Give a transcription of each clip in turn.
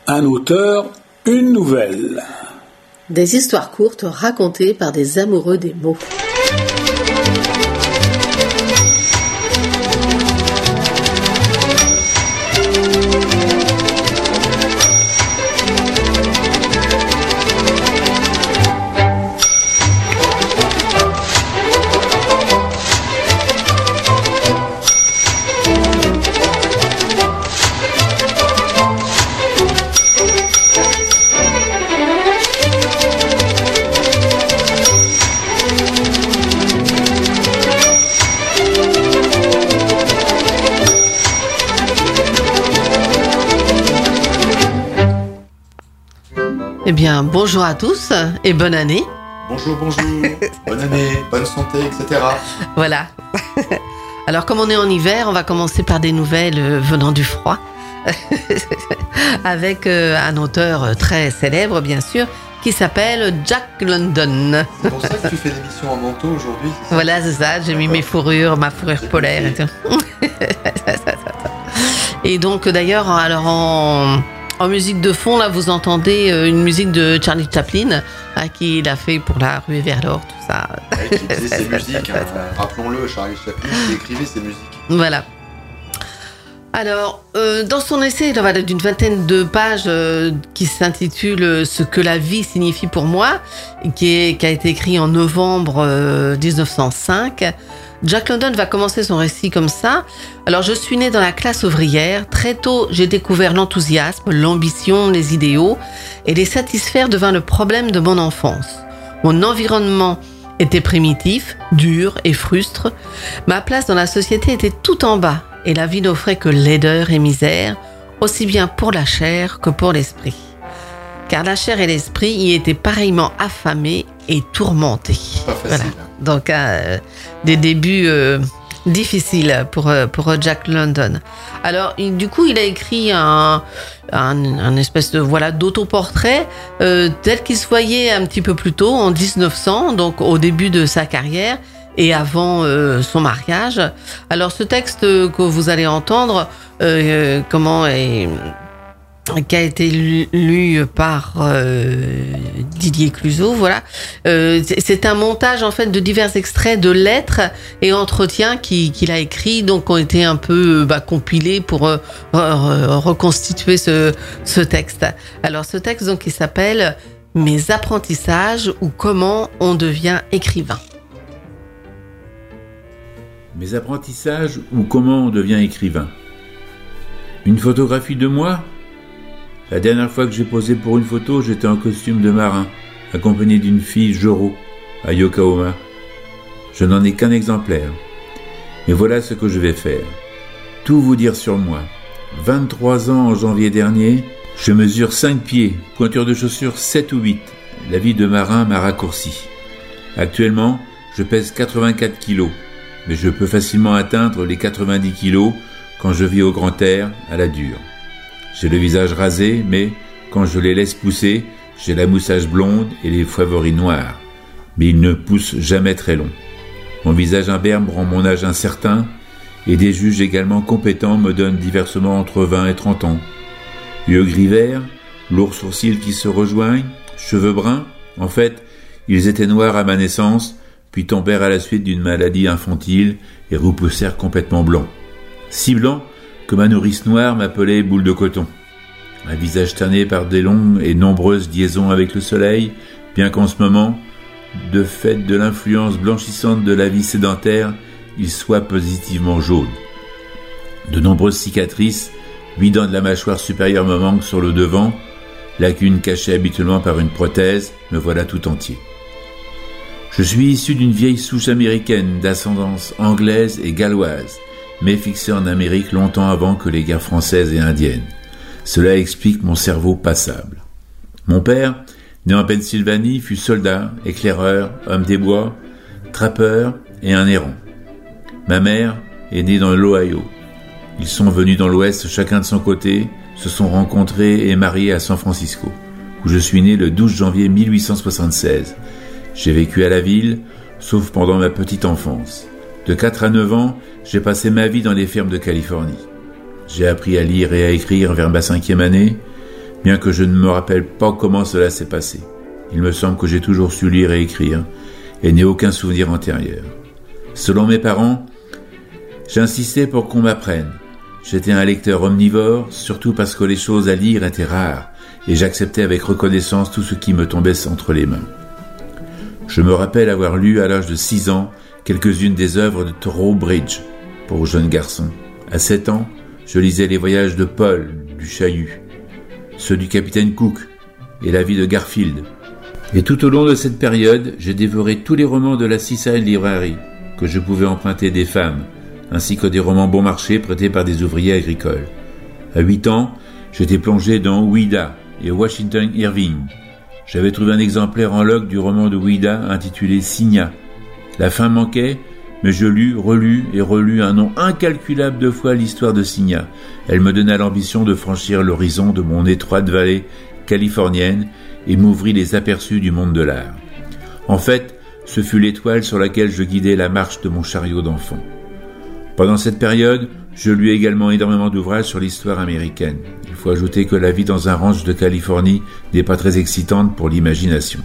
Un auteur, une nouvelle. Des histoires courtes racontées par des amoureux des mots. Eh bien, bonjour à tous et bonne année. Bonjour, bonne année, bonne santé, etc. Voilà. Alors, comme on est en hiver, on va commencer par des nouvelles venant du froid. Avec un auteur très célèbre, bien sûr, qui s'appelle Jack London. C'est pour ça que tu fais l'émission en manteau aujourd'hui, c'est ça ? Voilà, c'est ça. J'ai mis ma fourrure polaire et tout. Et donc, d'ailleurs, alors en musique de fond, là, vous entendez une musique de Charlie Chaplin, qu'il a fait pour La Ruée vers l'or, tout ça. Ouais, qui faisait ses musiques, rappelons-le, Charlie Chaplin, qui écrivait ses musiques. Voilà. Alors, dans son essai d'une vingtaine de pages qui s'intitule « Ce que la vie signifie pour moi », qui a été écrit en novembre 1905, Jack London va commencer son récit comme ça. Alors, je suis né dans la classe ouvrière. Très tôt, j'ai découvert l'enthousiasme, l'ambition, les idéaux. Et les satisfaire devint le problème de mon enfance. Mon environnement était primitif, dur et frustre. Ma place dans la société était tout en bas. Et la vie n'offrait que laideur et misère, aussi bien pour la chair que pour l'esprit. Car la chair et l'esprit y étaient pareillement affamés et tourmentés. Pas facile. Voilà. Donc, des débuts difficiles pour Jack London. Alors, du coup, il a écrit un espèce de d'autoportrait tel qu'il se voyait un petit peu plus tôt, en 1900, donc au début de sa carrière et avant son mariage. Alors, ce texte que vous allez entendre, qui a été lu par Didier Clouzot, voilà. C'est un montage en fait de divers extraits de lettres et entretiens qu'il a écrits, donc ont été un peu compilés pour reconstituer ce texte. Alors ce texte donc il s'appelle Mes apprentissages ou comment on devient écrivain. Mes apprentissages ou comment on devient écrivain. Une photographie de moi ? La dernière fois que j'ai posé pour une photo, j'étais en costume de marin, accompagné d'une fille Joro, à Yokohama. Je n'en ai qu'un exemplaire. Mais voilà ce que je vais faire. Tout vous dire sur moi. 23 ans en janvier dernier, je mesure 5 pieds, pointure de chaussures 7 ou 8. La vie de marin m'a raccourci. Actuellement, je pèse 84 kilos, mais je peux facilement atteindre les 90 kilos quand je vis au grand air, à la dure. J'ai le visage rasé, mais quand je les laisse pousser, j'ai la moustache blonde et les favoris noirs. Mais ils ne poussent jamais très long. Mon visage imberbe rend mon âge incertain, et des juges également compétents me donnent diversement entre 20 et 30 ans. Yeux gris vert, lourds sourcils qui se rejoignent, cheveux bruns. En fait, ils étaient noirs à ma naissance, puis tombèrent à la suite d'une maladie infantile et repoussèrent complètement blancs. Si blancs que ma nourrice noire m'appelait boule de coton. Un visage tanné par des longues et nombreuses liaisons avec le soleil, bien qu'en ce moment, de fait de l'influence blanchissante de la vie sédentaire, il soit positivement jaune. De nombreuses cicatrices, 8 dents de la mâchoire supérieure me manquent sur le devant, lacune cachée habituellement par une prothèse, me voilà tout entier. Je suis issu d'une vieille souche américaine d'ascendance anglaise et galloise, mais fixé en Amérique longtemps avant que les guerres françaises et indiennes. Cela explique mon cerveau passable. Mon père, né en Pennsylvanie, fut soldat, éclaireur, homme des bois, trappeur et un errant. Ma mère est née dans l'Ohio. Ils sont venus dans l'Ouest chacun de son côté, se sont rencontrés et mariés à San Francisco, où je suis né le 12 janvier 1876. J'ai vécu à la ville, sauf pendant ma petite enfance. De 4 à 9 ans, j'ai passé ma vie dans les fermes de Californie. J'ai appris à lire et à écrire vers ma 5e année. bien que je ne me rappelle pas comment cela s'est passé. Il me semble que j'ai toujours su lire et écrire, et n'ai aucun souvenir antérieur. Selon mes parents, j'insistais pour qu'on m'apprenne. J'étais un lecteur omnivore, surtout parce que les choses à lire étaient rares, et j'acceptais avec reconnaissance tout ce qui me tombait entre les mains. Je me rappelle avoir lu à l'âge de 6 ans quelques-unes des œuvres de Trowbridge pour jeunes garçons. À 7 ans, je lisais les voyages de Paul du Chahut, ceux du capitaine Cook et la vie de Garfield. Et tout au long de cette période, j'ai dévoré tous les romans de la Seaside Library que je pouvais emprunter des femmes, ainsi que des romans bon marché prêtés par des ouvriers agricoles. À 8 ans, j'étais plongé dans Ouida et Washington Irving. J'avais trouvé un exemplaire en log du roman de Ouida intitulé Signa. La fin manquait, mais je lus, relus et relus un nombre incalculable de fois l'histoire de Signa. Elle me donna l'ambition de franchir l'horizon de mon étroite vallée californienne et m'ouvrit les aperçus du monde de l'art. En fait, ce fut l'étoile sur laquelle je guidais la marche de mon chariot d'enfant. Pendant cette période, je lus également énormément d'ouvrages sur l'histoire américaine. Il faut ajouter que la vie dans un ranch de Californie n'est pas très excitante pour l'imagination.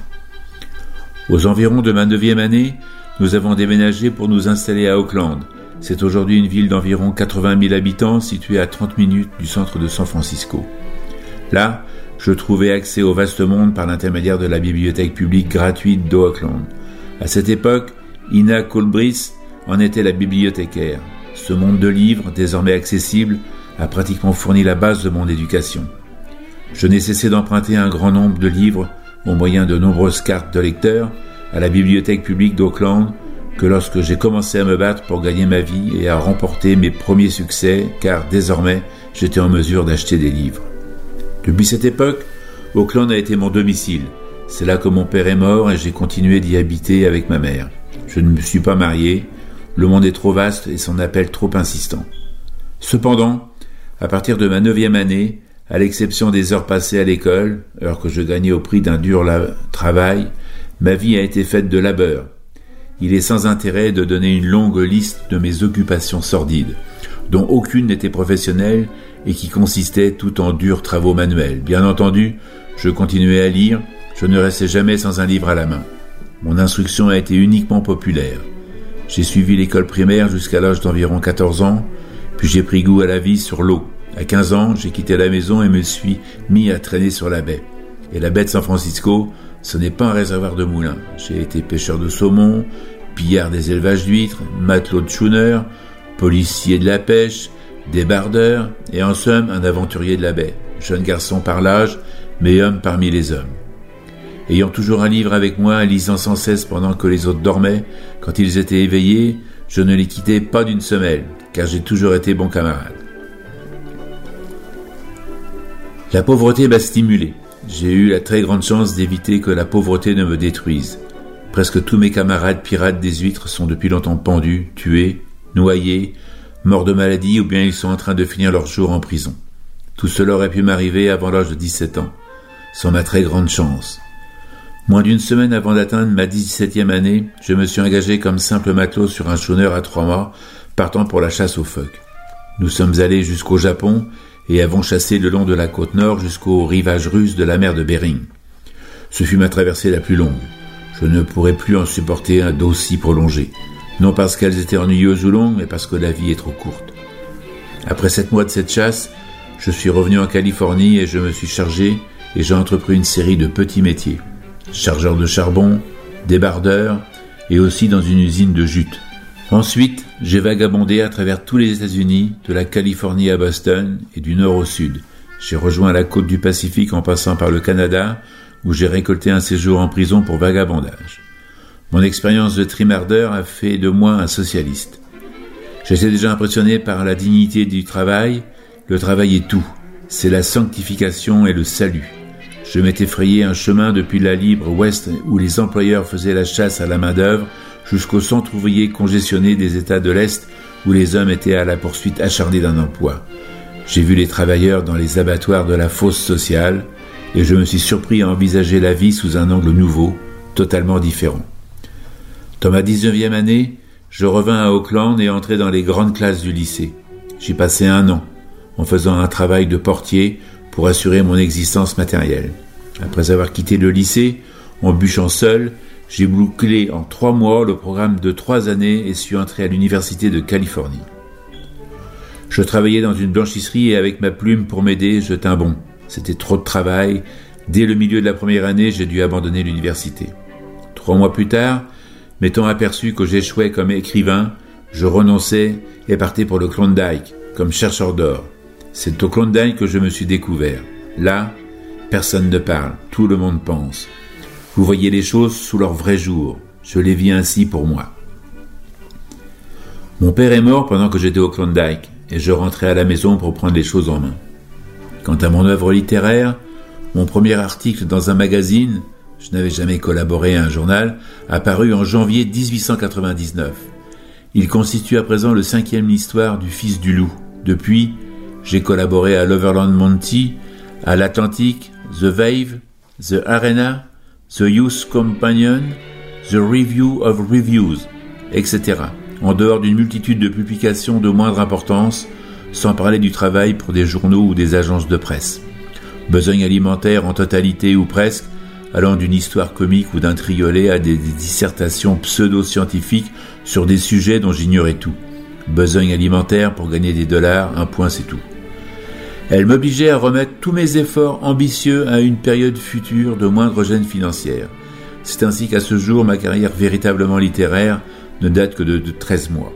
Aux environs de ma 9e année, nous avons déménagé pour nous installer à Oakland. C'est aujourd'hui une ville d'environ 80 000 habitants située à 30 minutes du centre de San Francisco. Là, je trouvais accès au vaste monde par l'intermédiaire de la bibliothèque publique gratuite d'Oakland. À cette époque, Ina Colbris en était la bibliothécaire. Ce monde de livres, désormais accessible, a pratiquement fourni la base de mon éducation. Je n'ai cessé d'emprunter un grand nombre de livres au moyen de nombreuses cartes de lecteurs à la bibliothèque publique d'Oakland que lorsque j'ai commencé à me battre pour gagner ma vie et à remporter mes premiers succès, car désormais j'étais en mesure d'acheter des livres. Depuis cette époque, Oakland a été mon domicile. C'est là que mon père est mort et j'ai continué d'y habiter avec ma mère. Je ne me suis pas marié, le monde est trop vaste et son appel trop insistant. Cependant, à partir de ma 9e année, à l'exception des heures passées à l'école, heures que je gagnais au prix d'un dur travail, ma vie a été faite de labeur. Il est sans intérêt de donner une longue liste de mes occupations sordides, dont aucune n'était professionnelle et qui consistaient tout en durs travaux manuels. Bien entendu, je continuais à lire, je ne restais jamais sans un livre à la main. Mon instruction a été uniquement populaire. J'ai suivi l'école primaire jusqu'à l'âge d'environ 14 ans, puis j'ai pris goût à la vie sur l'eau. À 15 ans, j'ai quitté la maison et me suis mis à traîner sur la baie. Et la baie de San Francisco, ce n'est pas un réservoir de moulins. J'ai été pêcheur de saumon, pillard des élevages d'huîtres, matelot de schooner, policier de la pêche, débardeur et en somme un aventurier de la baie. Jeune garçon par l'âge, mais homme parmi les hommes. Ayant toujours un livre avec moi, lisant sans cesse pendant que les autres dormaient, quand ils étaient éveillés, je ne les quittais pas d'une semelle, car j'ai toujours été bon camarade. La pauvreté m'a stimulé. J'ai eu la très grande chance d'éviter que la pauvreté ne me détruise. Presque tous mes camarades pirates des huîtres sont depuis longtemps pendus, tués, noyés, morts de maladie ou bien ils sont en train de finir leur jour en prison. Tout cela aurait pu m'arriver avant l'âge de 17 ans, sans ma très grande chance. Moins d'une semaine avant d'atteindre ma 17e année, je me suis engagé comme simple matelot sur un schooner à 3 mâts, partant pour la chasse aux phoques. Nous sommes allés jusqu'au Japon et avons chassé le long de la côte nord jusqu'au rivage russe de la mer de Bering. Ce fut ma traversée la plus longue. Je ne pourrais plus en supporter un d'aussi prolongé. Non parce qu'elles étaient ennuyeuses ou longues, mais parce que la vie est trop courte. Après 7 mois de cette chasse, je suis revenu en Californie et je me suis chargé et j'ai entrepris une série de petits métiers. Chargeur de charbon, débardeur et aussi dans une usine de jute. Ensuite, j'ai vagabondé à travers tous les États-Unis, de la Californie à Boston et du nord au sud. J'ai rejoint la côte du Pacifique en passant par le Canada, où j'ai récolté un séjour en prison pour vagabondage. Mon expérience de trimardeur a fait de moi un socialiste. J'étais déjà impressionné par la dignité du travail. Le travail est tout. C'est la sanctification et le salut. Je m'étais frayé un chemin depuis la libre ouest où les employeurs faisaient la chasse à la main-d'œuvre jusqu'au centre ouvrier congestionné des États de l'Est où les hommes étaient à la poursuite acharnée d'un emploi. J'ai vu les travailleurs dans les abattoirs de la fosse sociale et je me suis surpris à envisager la vie sous un angle nouveau, totalement différent. Dans ma 19e année, je revins à Oakland et entrai dans les grandes classes du lycée. J'y passai 1 an, en faisant un travail de portier pour assurer mon existence matérielle. Après avoir quitté le lycée, en bûchant seul, j'ai bouclé en 3 mois le programme de 3 années et suis entré à l'université de Californie. Je travaillais dans une blanchisserie et avec ma plume pour m'aider, je tins bon. C'était trop de travail. Dès le milieu de la première année, j'ai dû abandonner l'université. 3 mois plus tard, m'étant aperçu que j'échouais comme écrivain, je renonçais et partais pour le Klondike, comme chercheur d'or. C'est au Klondike que je me suis découvert. Là, personne ne parle, tout le monde pense. Vous voyez les choses sous leur vrai jour. Je les vis ainsi pour moi. Mon père est mort pendant que j'étais au Klondike et je rentrais à la maison pour prendre les choses en main. Quant à mon œuvre littéraire, mon premier article dans un magazine, je n'avais jamais collaboré à un journal, apparu en janvier 1899. Il constitue à présent le 5e histoire du Fils du Loup. Depuis, j'ai collaboré à l'Overland Monty, à l'Atlantic, The Wave, The Arena, The Youth Companion, The Review of Reviews, etc. En dehors d'une multitude de publications de moindre importance, sans parler du travail pour des journaux ou des agences de presse. Besogne alimentaire en totalité ou presque, allant d'une histoire comique ou d'un triolet à des dissertations pseudo-scientifiques sur des sujets dont j'ignorais tout. Besogne alimentaire pour gagner des dollars, un point c'est tout. Elle m'obligeait à remettre tous mes efforts ambitieux à une période future de moindre gêne financière. C'est ainsi qu'à ce jour, ma carrière véritablement littéraire ne date que de 13 mois.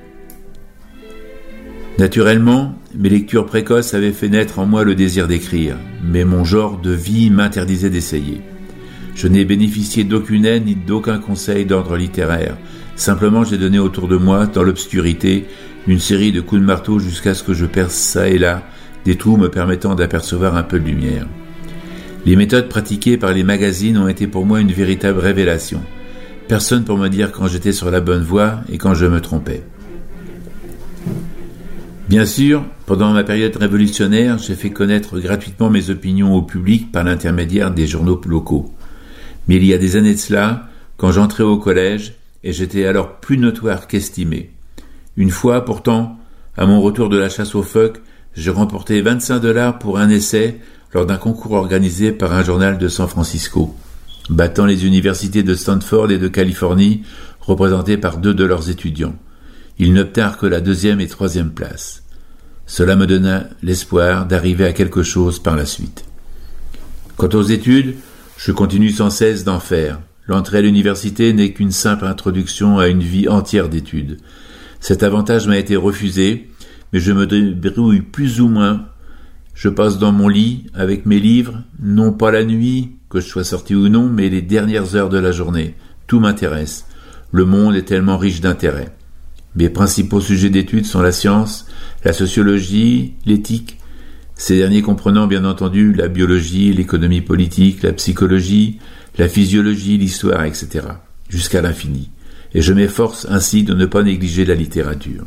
Naturellement, mes lectures précoces avaient fait naître en moi le désir d'écrire, mais mon genre de vie m'interdisait d'essayer. Je n'ai bénéficié d'aucune aide ni d'aucun conseil d'ordre littéraire. Simplement, j'ai donné autour de moi, dans l'obscurité, une série de coups de marteau jusqu'à ce que je perce ça et là des trous me permettant d'apercevoir un peu de lumière. Les méthodes pratiquées par les magazines ont été pour moi une véritable révélation. Personne pour me dire quand j'étais sur la bonne voie et quand je me trompais. Bien sûr, pendant ma période révolutionnaire, j'ai fait connaître gratuitement mes opinions au public par l'intermédiaire des journaux locaux. Mais il y a des années de cela, quand j'entrais au collège, et j'étais alors plus notoire qu'estimé. Une fois, pourtant, à mon retour de la chasse aux phoques, j'ai remporté $25 pour un essai lors d'un concours organisé par un journal de San Francisco, battant les universités de Stanford et de Californie, représentées par 2 de leurs étudiants. Ils n'obtinrent que la 2e et 3e place. Cela me donna l'espoir d'arriver à quelque chose par la suite. Quant aux études, je continue sans cesse d'en faire. L'entrée à l'université n'est qu'une simple introduction à une vie entière d'études. Cet avantage m'a été refusé, mais je me débrouille plus ou moins. Je passe dans mon lit avec mes livres, non pas la nuit, que je sois sorti ou non, mais les dernières heures de la journée. Tout m'intéresse. Le monde est tellement riche d'intérêts. Mes principaux sujets d'études sont la science, la sociologie, l'éthique, ces derniers comprenant bien entendu la biologie, l'économie politique, la psychologie, la physiologie, l'histoire, etc., jusqu'à l'infini. Et je m'efforce ainsi de ne pas négliger la littérature.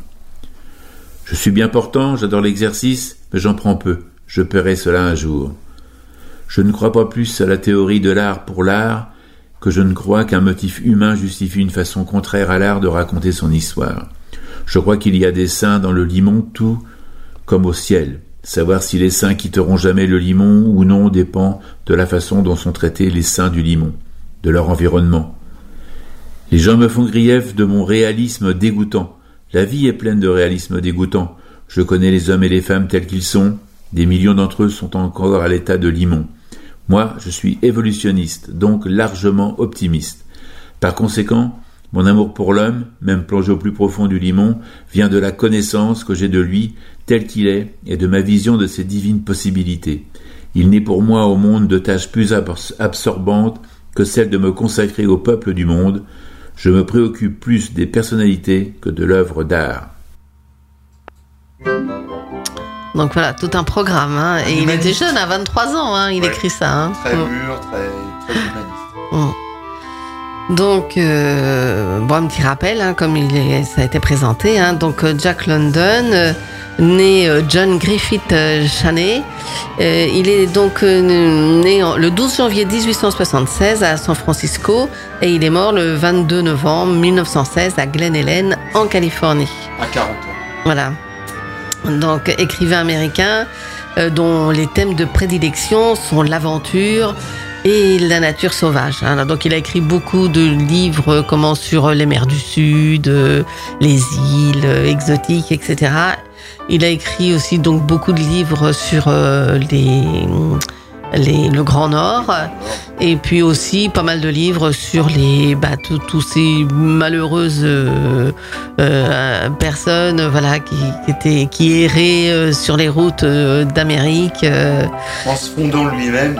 Je suis bien portant, j'adore l'exercice, mais j'en prends peu. Je paierai cela un jour. Je ne crois pas plus à la théorie de l'art pour l'art que je ne crois qu'un motif humain justifie une façon contraire à l'art de raconter son histoire. Je crois qu'il y a des saints dans le limon, tout comme au ciel. Savoir si les saints quitteront jamais le limon ou non dépend de la façon dont sont traités les saints du limon, de leur environnement. Les gens me font grief de mon réalisme dégoûtant. La vie est pleine de réalisme dégoûtant. Je connais les hommes et les femmes tels qu'ils sont. Des millions d'entre eux sont encore à l'état de limon. Moi, je suis évolutionniste, donc largement optimiste. Par conséquent, mon amour pour l'homme, même plongé au plus profond du limon, vient de la connaissance que j'ai de lui, tel qu'il est, et de ma vision de ses divines possibilités. Il n'est pour moi au monde de tâches plus absorbantes que celle de me consacrer au peuple du monde. Je me préoccupe plus des personnalités que de l'œuvre d'art. Donc voilà, tout un programme. Hein. Et il était jeune, à 23 ans, hein, il écrit ça. Hein. Très mûr, très humaniste. Donc, un petit rappel, hein, comme ça a été présenté. Hein, donc, Jack London, né John Griffith Chaney. Il est donc né le 12 janvier 1876 à San Francisco et il est mort le 22 novembre 1916 à Glen Ellen, en Californie. À 40 ans. Voilà. Donc, écrivain américain, dont les thèmes de prédilection sont l'aventure et la nature sauvage. Donc il a écrit beaucoup de livres sur les mers du Sud, les îles exotiques, etc. Il a écrit aussi donc beaucoup de livres sur le Grand Nord, et puis aussi pas mal de livres sur tous ces malheureuses personnes qui erraient sur les routes d'Amérique en se fondant lui-même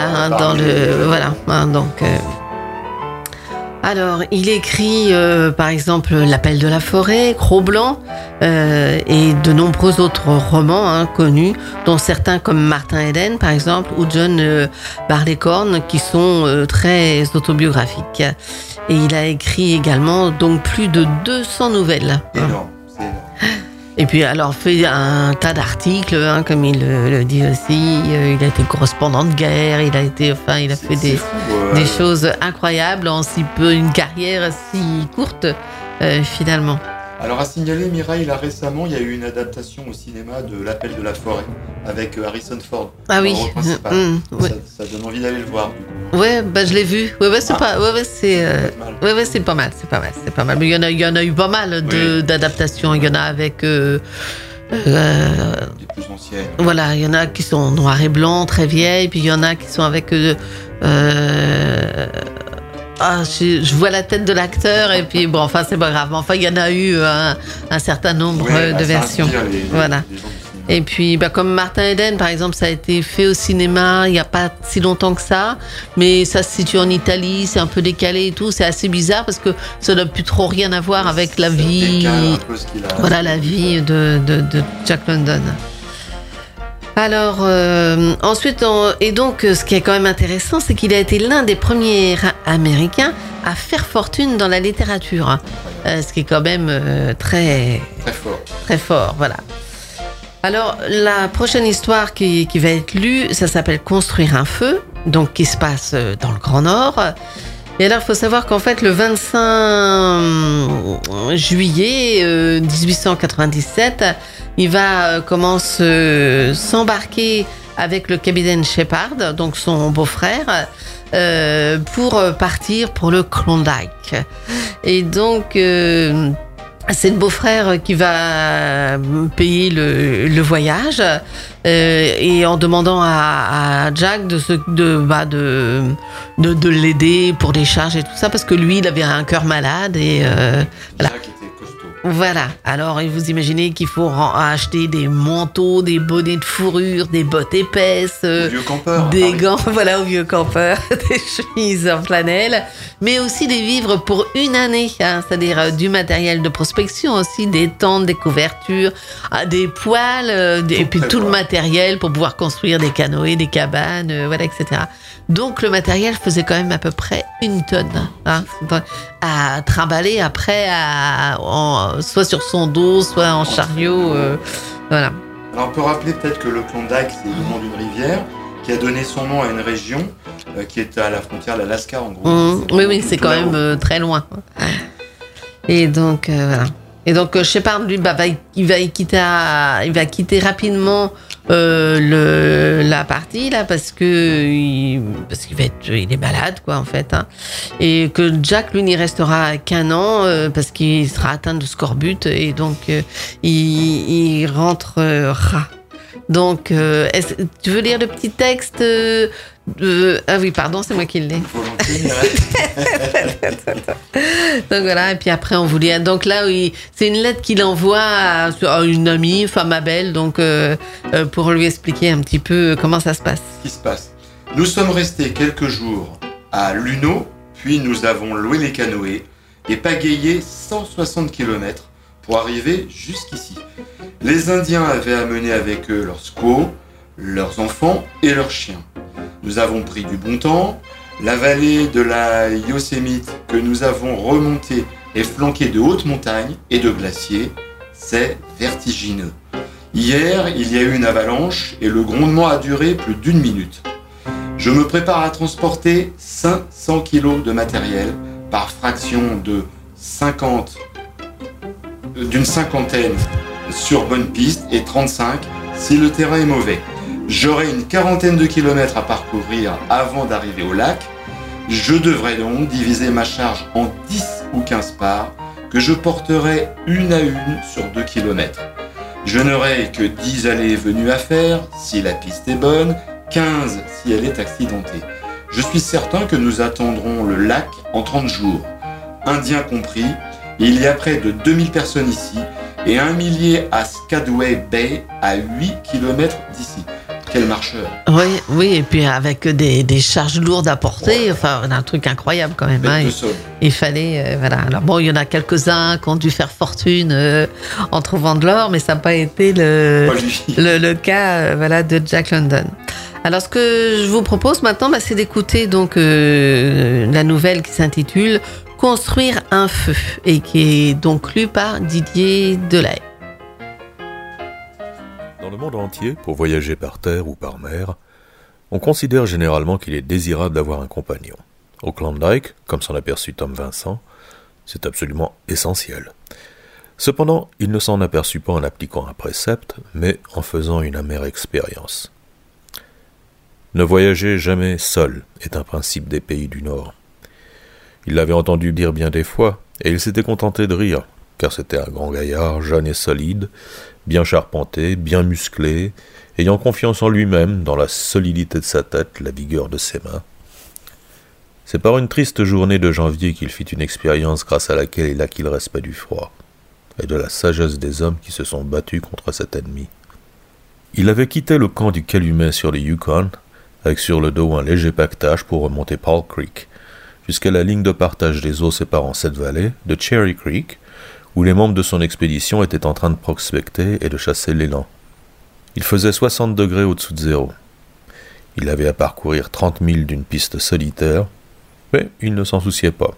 alors il écrit par exemple L'appel de la forêt, Cro-Blanc, et de nombreux autres romans connus, dont certains comme Martin Eden par exemple, ou John Barleycorn, qui sont très autobiographiques. Et il a écrit également donc plus de 200 nouvelles. Énorme, c'est énorme. Et puis alors fait un tas d'articles, comme il le dit aussi. Il a été correspondant de guerre, il a fait des choses incroyables en une carrière si courte finalement. Alors à signaler, Mireille, là récemment, il y a eu une adaptation au cinéma de L'Appel de la forêt avec Harrison Ford. Ah oui. Ça donne envie d'aller le voir. Du coup. Ouais, je l'ai vu. C'est pas mal. Mais il y en a eu pas mal d'adaptations. Il y en a avec des plus anciennes. Voilà, il y en a qui sont noir et blanc, très vieilles, puis il y en a qui sont avec je vois la tête de l'acteur et puis c'est pas grave. Enfin, il y en a eu un certain nombre de versions. Voilà. Et puis, comme Martin Eden, par exemple, ça a été fait au cinéma il n'y a pas si longtemps que ça, mais ça se situe en Italie, c'est un peu décalé et tout. C'est assez bizarre parce que ça n'a plus trop rien à voir avec la vie. La vie de Jack London. Alors, ensuite, et donc, ce qui est quand même intéressant, c'est qu'il a été l'un des premiers Américains à faire fortune dans la littérature. Ce qui est quand même très fort, voilà. Alors, la prochaine histoire qui va être lue, ça s'appelle Construire un feu, donc qui se passe dans le Grand Nord. Et alors, il faut savoir qu'en fait, le 25 juillet 1897, il va s'embarquer avec le capitaine Shepard, donc son beau-frère, pour partir pour le Klondike. Et donc, c'est le beau-frère qui va payer le voyage, et en demandant à Jack de l'aider pour les charges et tout ça, parce que lui, il avait un cœur malade et voilà. Voilà. Alors, vous imaginez qu'il faut acheter des manteaux, des bonnets de fourrure, des bottes épaisses, des gants, au vieux campeur, des chemises en flanelle, mais aussi des vivres pour une année, c'est-à-dire du matériel de prospection aussi, des tentes, des couvertures, des poêles, et puis tout le matériel pour pouvoir construire des canoës, des cabanes, etc. Donc, le matériel faisait quand même à peu près 1 tonne, à trimballer après, soit sur son dos, soit en chariot, voilà. Alors, on peut rappeler peut-être que le Klondike, c'est le nom d'une rivière qui a donné son nom à une région qui est à la frontière de l'Alaska, en gros. Oui, c'est quand même très loin. Et donc, voilà. Et donc, Shepard, lui, il va quitter rapidement la partie là parce qu'il est malade, quoi, en fait. Et que Jack, lui, n'y restera qu'1 an parce qu'il sera atteint de scorbut, et donc il rentrera. Donc, tu veux lire le petit texte ah oui, pardon, c'est moi qui le lis. Donc voilà, et puis après on vous lit. Donc là, oui, c'est une lettre qu'il envoie à une amie, femme à Belle, donc pour lui expliquer un petit peu comment ça se passe. Ce qui se passe. Nous sommes restés quelques jours à Luno, puis nous avons loué les canoës et pagayé 160 km pour arriver jusqu'ici. Les Indiens avaient amené avec eux leurs squaws, leurs enfants et leurs chiens. Nous avons pris du bon temps. La vallée de la Yosemite que nous avons remontée est flanquée de hautes montagnes et de glaciers. C'est vertigineux. Hier, il y a eu une avalanche et le grondement a duré plus d'1 minute. Je me prépare à transporter 500 kg de matériel par fraction d'une cinquantaine sur bonne piste et 35 si le terrain est mauvais. J'aurai une quarantaine de kilomètres à parcourir avant d'arriver au lac. Je devrais donc diviser ma charge en 10 ou 15 parts que je porterai une à une sur 2 kilomètres. Je n'aurai que 10 allées et venues à faire si la piste est bonne, 15 si elle est accidentée. Je suis certain que nous attendrons le lac en 30 jours. Indiens compris, il y a près de 2000 personnes ici et 1 millier à Skagway Bay à 8 km d'ici. Quel marcheur! Oui, et puis avec des charges lourdes à porter, enfin, un truc incroyable quand même. Hein. Il fallait, voilà. Alors bon, il y en a quelques-uns qui ont dû faire fortune en trouvant de l'or, mais ça n'a pas été le cas, voilà, de Jack London. Alors, ce que je vous propose maintenant, c'est d'écouter donc la nouvelle qui s'intitule Construire un feu et qui est donc lue par Didier Delahaye. Dans le monde entier, pour voyager par terre ou par mer, on considère généralement qu'il est désirable d'avoir un compagnon. Au Klondike, comme s'en aperçut Tom Vincent, c'est absolument essentiel. Cependant, il ne s'en aperçut pas en appliquant un précepte, mais en faisant une amère expérience. Ne voyager jamais seul est un principe des pays du Nord. Il l'avait entendu dire bien des fois, et il s'était contenté de rire, car c'était un grand gaillard, jeune et solide, bien charpenté, bien musclé, ayant confiance en lui-même, dans la solidité de sa tête, la vigueur de ses mains. C'est par une triste journée de janvier qu'il fit une expérience grâce à laquelle il acquit le respect du froid, et de la sagesse des hommes qui se sont battus contre cet ennemi. Il avait quitté le camp du Calumet sur le Yukon, avec sur le dos un léger paquetage pour remonter Paul Creek, jusqu'à la ligne de partage des eaux séparant cette vallée de Cherry Creek, où les membres de son expédition étaient en train de prospecter et de chasser l'élan. Il faisait 60 degrés au-dessous de zéro. Il avait à parcourir 30 milles d'une piste solitaire, mais il ne s'en souciait pas.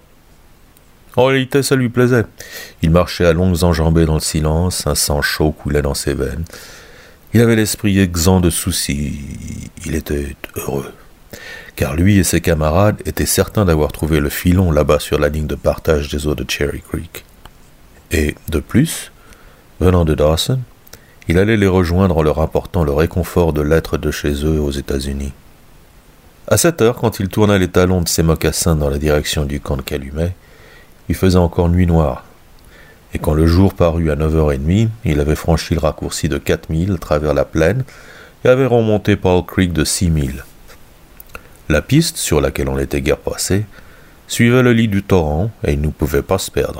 En réalité, ça lui plaisait. Il marchait à longues enjambées dans le silence, un sang chaud coulait dans ses veines. Il avait l'esprit exempt de soucis, il était heureux, car lui et ses camarades étaient certains d'avoir trouvé le filon là-bas sur la ligne de partage des eaux de Cherry Creek. Et, de plus, venant de Dawson, il allait les rejoindre en leur apportant le réconfort de l'être de chez eux aux États-Unis. À 7 heures, quand il tourna les talons de ses mocassins dans la direction du camp de Calumet, il faisait encore nuit noire. Et quand le jour parut à 9h30, il avait franchi le raccourci de 4000 à travers la plaine et avait remonté Paul Creek de 6000. La piste, sur laquelle on n'était guère passé, suivait le lit du torrent et il ne pouvait pas se perdre.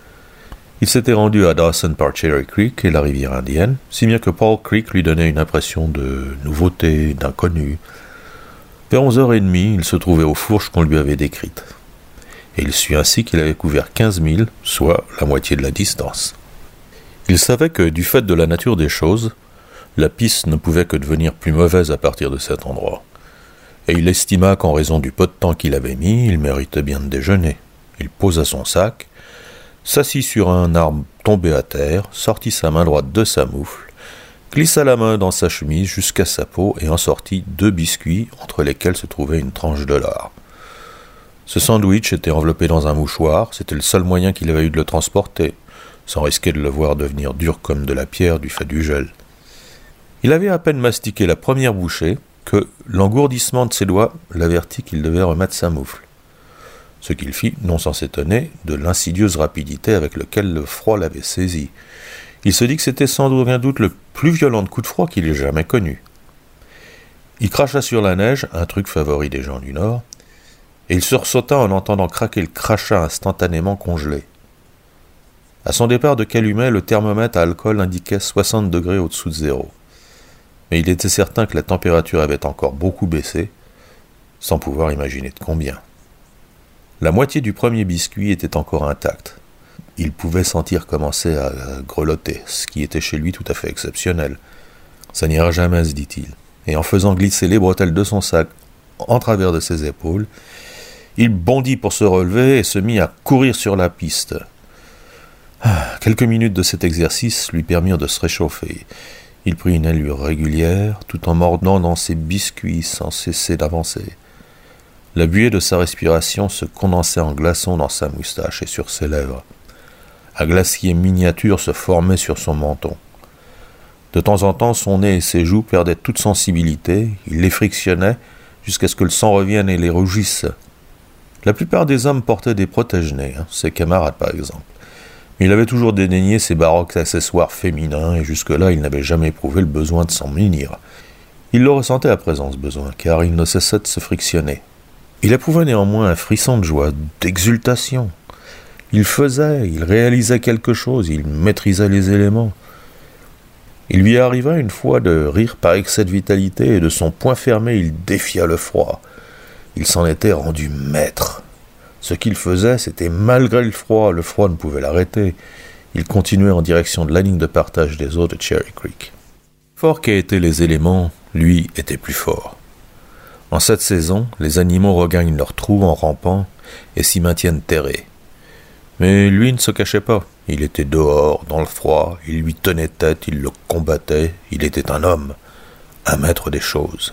Il s'était rendu à Dawson par Cherry Creek et la rivière indienne, si bien que Paul Creek lui donnait une impression de nouveauté, d'inconnu. Vers 11h30, il se trouvait aux fourches qu'on lui avait décrites. Et il sut ainsi qu'il avait couvert 15 milles, soit la moitié de la distance. Il savait que, du fait de la nature des choses, la piste ne pouvait que devenir plus mauvaise à partir de cet endroit. Et il estima qu'en raison du peu de temps qu'il avait mis, il méritait bien de déjeuner. Il posa son sac, s'assit sur un arbre tombé à terre, sortit sa main droite de sa moufle, glissa la main dans sa chemise jusqu'à sa peau et en sortit 2 biscuits entre lesquels se trouvait une tranche de lard. Ce sandwich était enveloppé dans un mouchoir, c'était le seul moyen qu'il avait eu de le transporter, sans risquer de le voir devenir dur comme de la pierre du fait du gel. Il avait à peine mastiqué la première bouchée que l'engourdissement de ses doigts l'avertit qu'il devait remettre sa moufle. Ce qu'il fit, non sans s'étonner, de l'insidieuse rapidité avec laquelle le froid l'avait saisi. Il se dit que c'était sans aucun doute le plus violent coup de froid qu'il ait jamais connu. Il cracha sur la neige, un truc favori des gens du Nord, et il sursauta en entendant craquer le crachat instantanément congelé. À son départ de Calumet, le thermomètre à alcool indiquait 60 degrés au-dessous de zéro. Mais il était certain que la température avait encore beaucoup baissé, sans pouvoir imaginer de combien. La moitié du premier biscuit était encore intacte. Il pouvait sentir commencer à grelotter, ce qui était chez lui tout à fait exceptionnel. Ça n'ira jamais, se dit-il. Et en faisant glisser les bretelles de son sac en travers de ses épaules, il bondit pour se relever et se mit à courir sur la piste. Quelques minutes de cet exercice lui permirent de se réchauffer. Il prit une allure régulière, tout en mordant dans ses biscuits sans cesser d'avancer. La buée de sa respiration se condensait en glaçons dans sa moustache et sur ses lèvres. Un glacier miniature se formait sur son menton. De temps en temps, son nez et ses joues perdaient toute sensibilité, il les frictionnait jusqu'à ce que le sang revienne et les rougisse. La plupart des hommes portaient des protège-nez, ses camarades par exemple. Mais il avait toujours dédaigné ces baroques accessoires féminins et jusque-là il n'avait jamais éprouvé le besoin de s'en munir. Il le ressentait à présent ce besoin, car il ne cessait de se frictionner. Il éprouvait néanmoins un frisson de joie, d'exultation. Il réalisait quelque chose, il maîtrisait les éléments. Il lui arriva une fois de rire par excès de vitalité et de son poing fermé il défia le froid. Il s'en était rendu maître. Ce qu'il faisait, c'était malgré le froid ne pouvait l'arrêter. Il continuait en direction de la ligne de partage des eaux de Cherry Creek. Fort qu'aient été les éléments, lui était plus fort. En cette saison, les animaux regagnent leur trou en rampant et s'y maintiennent terrés. Mais lui ne se cachait pas. Il était dehors, dans le froid, il lui tenait tête, il le combattait, il était un homme, un maître des choses.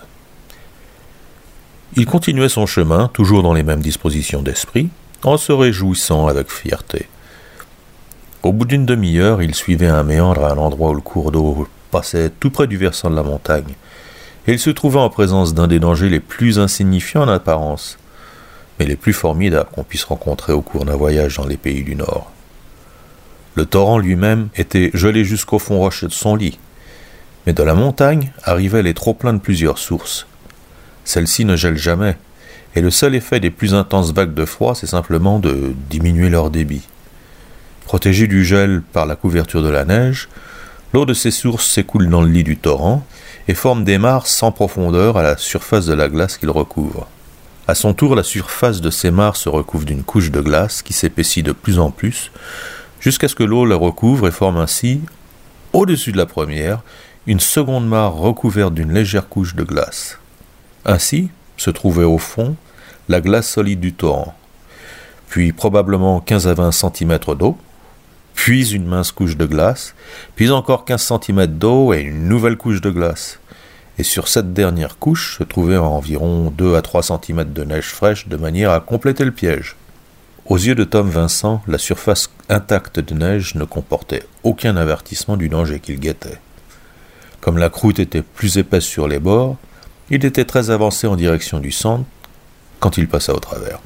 Il continuait son chemin, toujours dans les mêmes dispositions d'esprit, en se réjouissant avec fierté. Au bout d'une demi-heure, il suivait un méandre à un endroit où le cours d'eau passait tout près du versant de la montagne, et il se trouvait en présence d'un des dangers les plus insignifiants en apparence, mais les plus formidables qu'on puisse rencontrer au cours d'un voyage dans les pays du Nord. Le torrent lui-même était gelé jusqu'au fond rocheux de son lit, mais de la montagne arrivaient les trop-pleins de plusieurs sources. Celles-ci ne gèlent jamais, et le seul effet des plus intenses vagues de froid, c'est simplement de diminuer leur débit. Protégée du gel par la couverture de la neige, l'eau de ces sources s'écoule dans le lit du torrent et forme des mares sans profondeur à la surface de la glace qu'il recouvre. À son tour, la surface de ces mares se recouvre d'une couche de glace qui s'épaissit de plus en plus, jusqu'à ce que l'eau la recouvre et forme ainsi, au-dessus de la première, une seconde mare recouverte d'une légère couche de glace. Ainsi se trouvait au fond la glace solide du torrent, puis probablement 15 à 20 cm d'eau, puis une mince couche de glace, puis encore 15 cm d'eau et une nouvelle couche de glace. Et sur cette dernière couche se trouvait environ 2 à 3 cm de neige fraîche de manière à compléter le piège. Aux yeux de Tom Vincent, la surface intacte de neige ne comportait aucun avertissement du danger qu'il guettait. Comme la croûte était plus épaisse sur les bords, il était très avancé en direction du centre quand il passa au travers.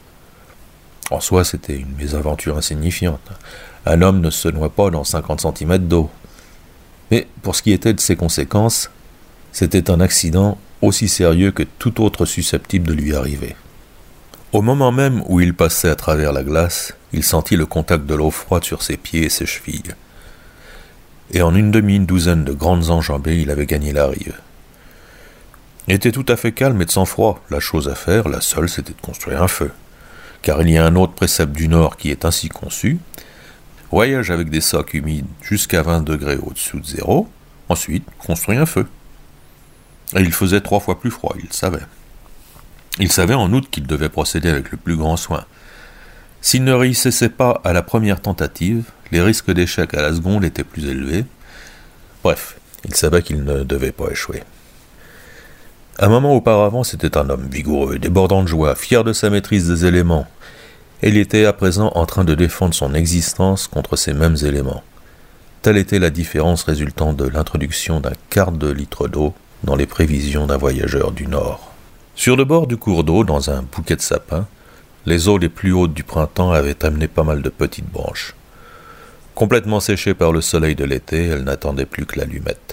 En soi, c'était une mésaventure insignifiante. Un homme ne se noie pas dans 50 cm d'eau. Mais pour ce qui était de ses conséquences, c'était un accident aussi sérieux que tout autre susceptible de lui arriver. Au moment même où il passait à travers la glace, il sentit le contact de l'eau froide sur ses pieds et ses chevilles. Et en une demi-douzaine de grandes enjambées, il avait gagné la rive. Il était tout à fait calme et de sang-froid. La chose à faire, la seule, c'était de construire un feu. Car il y a un autre précepte du Nord qui est ainsi conçu. Voyage avec des sacs humides jusqu'à 20 degrés au-dessous de zéro. Ensuite, construis un feu. Et il faisait 3 fois plus froid, il le savait. Il savait en outre qu'il devait procéder avec le plus grand soin. S'il ne réussissait pas à la première tentative, les risques d'échec à la seconde étaient plus élevés. Bref, il savait qu'il ne devait pas échouer. Un moment auparavant, c'était un homme vigoureux, débordant de joie, fier de sa maîtrise des éléments. Et il était à présent en train de défendre son existence contre ces mêmes éléments. Telle était la différence résultant de l'introduction d'un quart de litre d'eau dans les prévisions d'un voyageur du Nord. Sur le bord du cours d'eau, dans un bouquet de sapins, les eaux les plus hautes du printemps avaient amené pas mal de petites branches. Complètement séchées par le soleil de l'été, elles n'attendaient plus que l'allumette.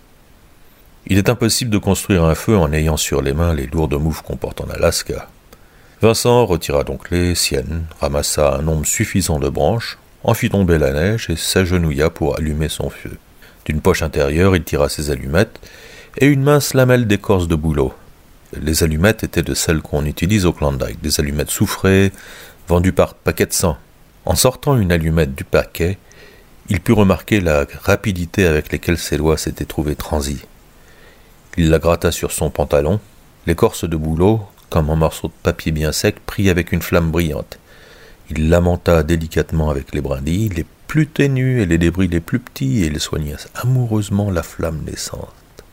Il est impossible de construire un feu en ayant sur les mains les lourdes moufles qu'on porte en Alaska. Vincent retira donc les siennes, ramassa un nombre suffisant de branches, en fit tomber la neige et s'agenouilla pour allumer son feu. D'une poche intérieure, il tira ses allumettes et une mince lamelle d'écorce de bouleau. Les allumettes étaient de celles qu'on utilise au Klondike, des allumettes soufrées, vendues par paquet de 100. En sortant une allumette du paquet, il put remarquer la rapidité avec laquelle ses doigts s'étaient trouvés transis. Il la gratta sur son pantalon. L'écorce de bouleau, comme un morceau de papier bien sec, prit avec une flamme brillante. Il l'amenta délicatement avec les brindilles les plus ténues et les débris les plus petits, et il soigna amoureusement la flamme naissante.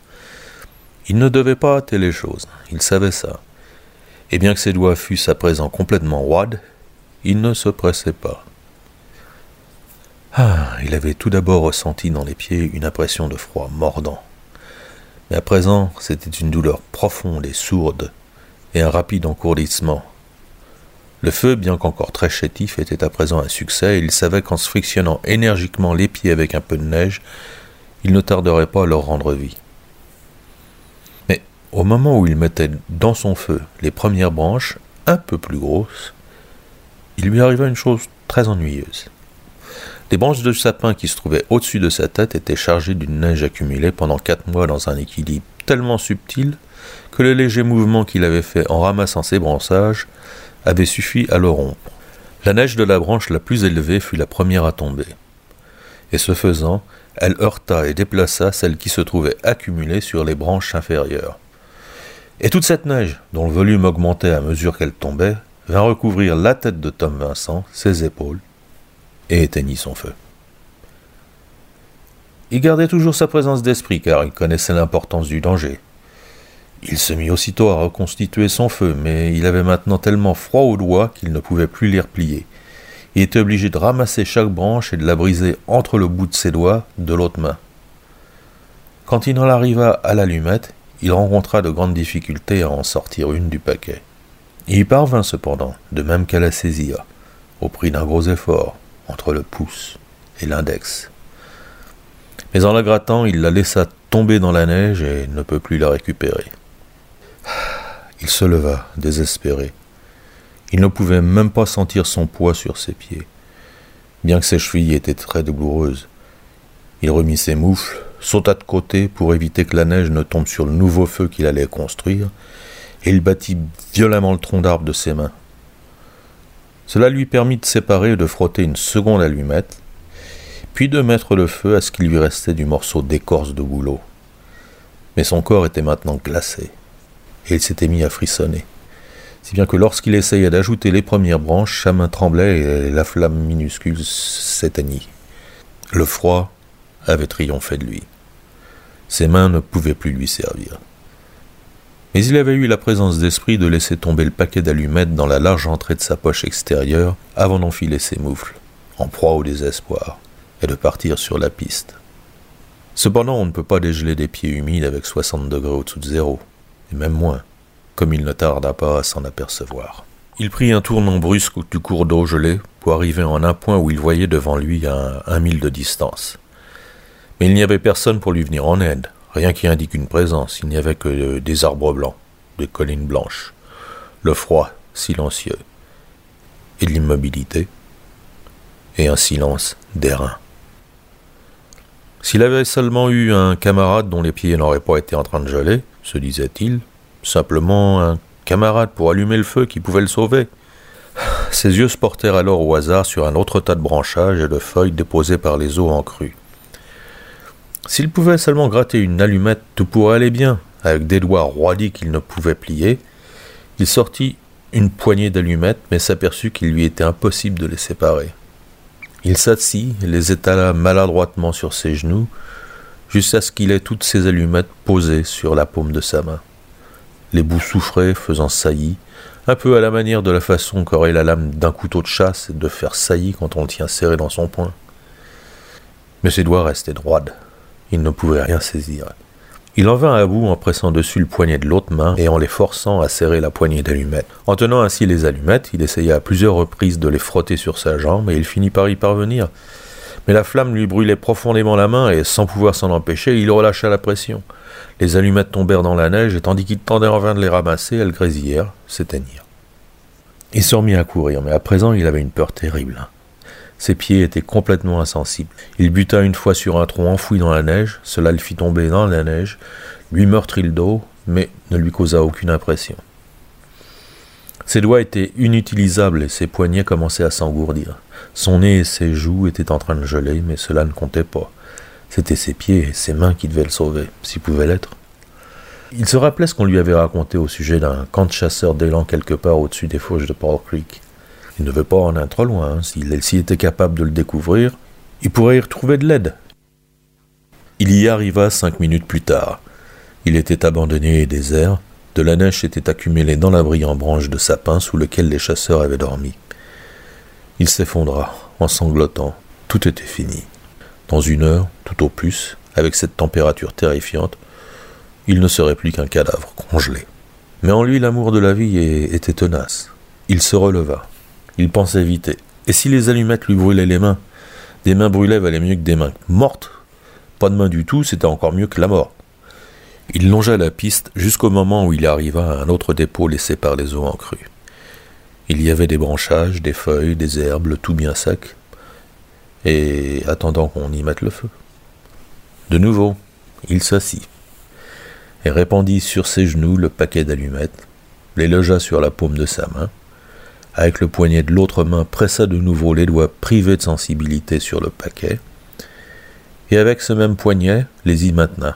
Il ne devait pas hâter les choses, il savait ça. Et bien que ses doigts fussent à présent complètement roides, il ne se pressait pas. « Il avait tout d'abord ressenti dans les pieds une impression de froid mordant. Mais à présent, c'était une douleur profonde et sourde, et un rapide engourdissement. Le feu, bien qu'encore très chétif, était à présent un succès, et il savait qu'en se frictionnant énergiquement les pieds avec un peu de neige, il ne tarderait pas à leur rendre vie. Mais au moment où il mettait dans son feu les premières branches, un peu plus grosses, il lui arriva une chose très ennuyeuse. Les branches de sapin qui se trouvaient au-dessus de sa tête étaient chargées d'une neige accumulée pendant 4 mois dans un équilibre tellement subtil que le léger mouvement qu'il avait fait en ramassant ses branchages avait suffi à le rompre. La neige de la branche la plus élevée fut la première à tomber. Et ce faisant, elle heurta et déplaça celle qui se trouvait accumulée sur les branches inférieures. Et toute cette neige, dont le volume augmentait à mesure qu'elle tombait, vint recouvrir la tête de Tom Vincent, ses épaules, et éteignit son feu. Il gardait toujours sa présence d'esprit, car il connaissait l'importance du danger. Il se mit aussitôt à reconstituer son feu, mais il avait maintenant tellement froid aux doigts qu'il ne pouvait plus les replier. Il était obligé de ramasser chaque branche et de la briser entre le bout de ses doigts de l'autre main. Quand il en arriva à l'allumette, il rencontra de grandes difficultés à en sortir une du paquet. Il y parvint cependant, de même qu'à la saisir, au prix d'un gros effort, entre le pouce et l'index. Mais en la grattant, il la laissa tomber dans la neige et ne peut plus la récupérer. Il se leva, désespéré. Il ne pouvait même pas sentir son poids sur ses pieds, bien que ses chevilles étaient très douloureuses. Il remit ses moufles, sauta de côté pour éviter que la neige ne tombe sur le nouveau feu qu'il allait construire, et il battit violemment le tronc d'arbre de ses mains. Cela lui permit de séparer et de frotter une seconde allumette, puis de mettre le feu à ce qu'il lui restait du morceau d'écorce de bouleau. Mais son corps était maintenant glacé, et il s'était mis à frissonner, si bien que lorsqu'il essayait d'ajouter les premières branches, sa main tremblait et la flamme minuscule s'éteignit. Le froid avait triomphé de lui. Ses mains ne pouvaient plus lui servir. Mais il avait eu la présence d'esprit de laisser tomber le paquet d'allumettes dans la large entrée de sa poche extérieure avant d'enfiler ses moufles, en proie au désespoir, et de partir sur la piste. Cependant, on ne peut pas dégeler des pieds humides avec 60 degrés au-dessous de zéro, et même moins, comme il ne tarda pas à s'en apercevoir. Il prit un tournant brusque du cours d'eau gelé pour arriver en un point où il voyait devant lui à 1 mille de distance. Mais il n'y avait personne pour lui venir en aide. Rien qui indique une présence, il n'y avait que des arbres blancs, des collines blanches, le froid silencieux, et de l'immobilité, et un silence d'airain. S'il avait seulement eu un camarade dont les pieds n'auraient pas été en train de geler, se disait-il, simplement un camarade pour allumer le feu qui pouvait le sauver. Ses yeux se portèrent alors au hasard sur un autre tas de branchages et de feuilles déposées par les eaux en crue. S'il pouvait seulement gratter une allumette, tout pourrait aller bien. Avec des doigts roidis qu'il ne pouvait plier, il sortit une poignée d'allumettes, mais s'aperçut qu'il lui était impossible de les séparer. Il s'assit et les étala maladroitement sur ses genoux, jusqu'à ce qu'il ait toutes ses allumettes posées sur la paume de sa main. Les bouts souffraient, faisant saillie, un peu à la manière de la façon qu'aurait la lame d'un couteau de chasse de faire saillie quand on le tient serré dans son poing. Mais ses doigts restaient droides. Il ne pouvait rien saisir. Il en vint à bout en pressant dessus le poignet de l'autre main et en les forçant à serrer la poignée d'allumettes. En tenant ainsi les allumettes, il essaya à plusieurs reprises de les frotter sur sa jambe et il finit par y parvenir. Mais la flamme lui brûlait profondément la main et, sans pouvoir s'en empêcher, il relâcha la pression. Les allumettes tombèrent dans la neige et tandis qu'il tendait en vain de les ramasser, elles grésillèrent, s'éteignirent. Il se remit à courir, mais à présent il avait une peur terrible. Ses pieds étaient complètement insensibles. Il buta une fois sur un tronc enfoui dans la neige, cela le fit tomber dans la neige, lui meurtrit le dos, mais ne lui causa aucune impression. Ses doigts étaient inutilisables et ses poignets commençaient à s'engourdir. Son nez et ses joues étaient en train de geler, mais cela ne comptait pas. C'étaient ses pieds et ses mains qui devaient le sauver, s'il pouvait l'être. Il se rappelait ce qu'on lui avait raconté au sujet d'un camp de chasseurs d'élan quelque part au-dessus des fauches de Paul Creek. Il ne devait pas en être loin. S'il était capable de le découvrir, il pourrait y retrouver de l'aide. Il y arriva 5 minutes plus tard. Il était abandonné et désert. De la neige s'était accumulée dans l'abri en branches de sapin sous lequel les chasseurs avaient dormi. Il s'effondra, en sanglotant, Tout était fini. Dans 1 heure, tout au plus, avec cette température terrifiante, il ne serait plus qu'un cadavre congelé. Mais en lui, l'amour de la vie était tenace. Il se releva. Il pensait éviter. Et si les allumettes lui brûlaient les mains, des mains brûlées valaient mieux que des mains mortes. Pas de main du tout, c'était encore mieux que la mort. Il longea la piste jusqu'au moment où il arriva à un autre dépôt laissé par les eaux en crue. Il y avait des branchages, des feuilles, des herbes, le tout bien sec, et attendant qu'on y mette le feu. De nouveau, il s'assit, et répandit sur ses genoux le paquet d'allumettes, les logea sur la paume de sa main, avec le poignet de l'autre main pressa de nouveau les doigts privés de sensibilité sur le paquet, et avec ce même poignet les y maintena.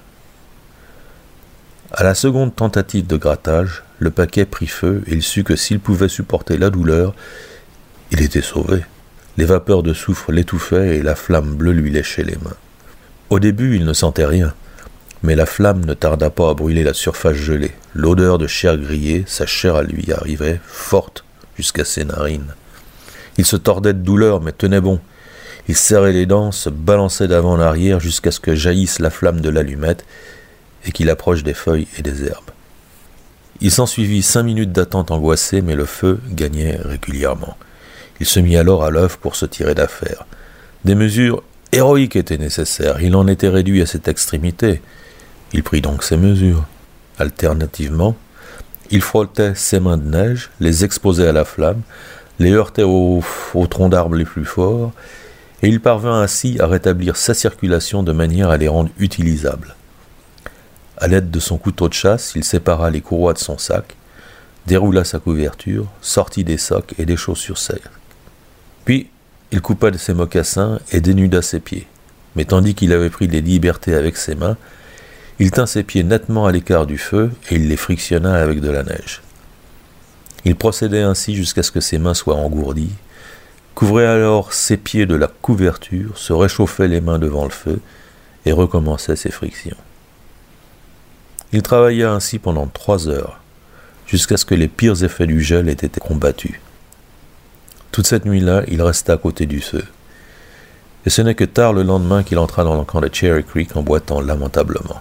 À la seconde tentative de grattage, le paquet prit feu et il sut que s'il pouvait supporter la douleur, il était sauvé. Les vapeurs de soufre l'étouffaient et la flamme bleue lui léchait les mains. Au début, il ne sentait rien, mais la flamme ne tarda pas à brûler la surface gelée. L'odeur de chair grillée, sa chair à lui arrivait, forte, jusqu'à ses narines. Il se tordait de douleur, mais tenait bon. Il serrait les dents, se balançait d'avant en arrière jusqu'à ce que jaillisse la flamme de l'allumette et qu'il approche des feuilles et des herbes. Il s'ensuivit 5 minutes d'attente angoissée, mais le feu gagnait régulièrement. Il se mit alors à l'œuvre pour se tirer d'affaire. Des mesures héroïques étaient nécessaires, il en était réduit à cette extrémité. Il prit donc ses mesures. Alternativement, il frottait ses mains de neige, les exposait à la flamme, les heurtait aux troncs d'arbres les plus forts, et il parvint ainsi à rétablir sa circulation de manière à les rendre utilisables. À l'aide de son couteau de chasse, il sépara les courroies de son sac, déroula sa couverture, sortit des socques et des chaussures secs. Puis, il coupa de ses mocassins et dénuda ses pieds. Mais tandis qu'il avait pris des libertés avec ses mains, il tint ses pieds nettement à l'écart du feu et il les frictionna avec de la neige. Il procédait ainsi jusqu'à ce que ses mains soient engourdies, couvrait alors ses pieds de la couverture, se réchauffait les mains devant le feu et recommençait ses frictions. Il travailla ainsi pendant 3 heures, jusqu'à ce que les pires effets du gel aient été combattus. Toute cette nuit-là, il resta à côté du feu. Et ce n'est que tard le lendemain qu'il entra dans le camp de Cherry Creek en boitant lamentablement.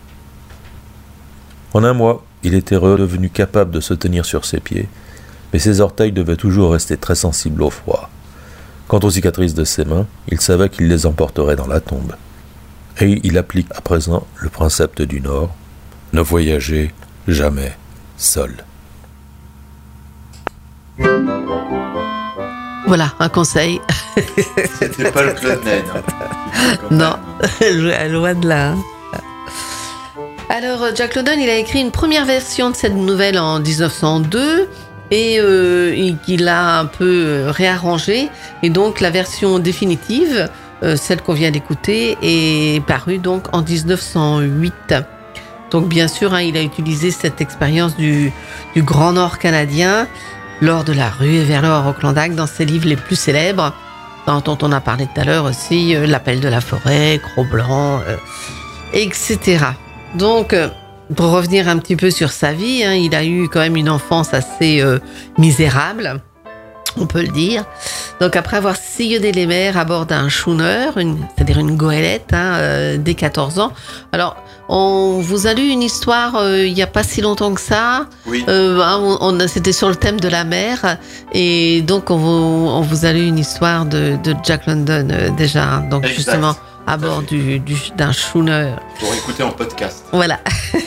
En 1 mois, il était redevenu capable de se tenir sur ses pieds, mais ses orteils devaient toujours rester très sensibles au froid. Quant aux cicatrices de ses mains, il savait qu'il les emporterait dans la tombe. Et il applique à présent le précepte du Nord: ne voyagez jamais seul. Voilà, un conseil. C'était pas le Club Med. Non, loin de là. Alors, Jack London, il a écrit une première version de cette nouvelle en 1902 et il l'a un peu réarrangée. Et donc, la version définitive, celle qu'on vient d'écouter, est parue donc en 1908. Donc, bien sûr, il a utilisé cette expérience du Grand Nord canadien lors de la ruée vers l'or au Klondike dans ses livres les plus célèbres, dont on a parlé tout à l'heure aussi, L'appel de la forêt, Cro-Blanc, etc. Donc, pour revenir un petit peu sur sa vie, il a eu quand même une enfance assez misérable, on peut le dire. Donc, après avoir sillonné les mers à bord d'un schooner, c'est-à-dire une goélette, dès 14 ans. Alors, on vous a lu une histoire il n'y a pas si longtemps que ça. Oui. C'était sur le thème de la mer. Et donc, on vous a lu une histoire de Jack London déjà. Donc, exact. Justement, à bord d'un schooner. Pour écouter en podcast. Voilà.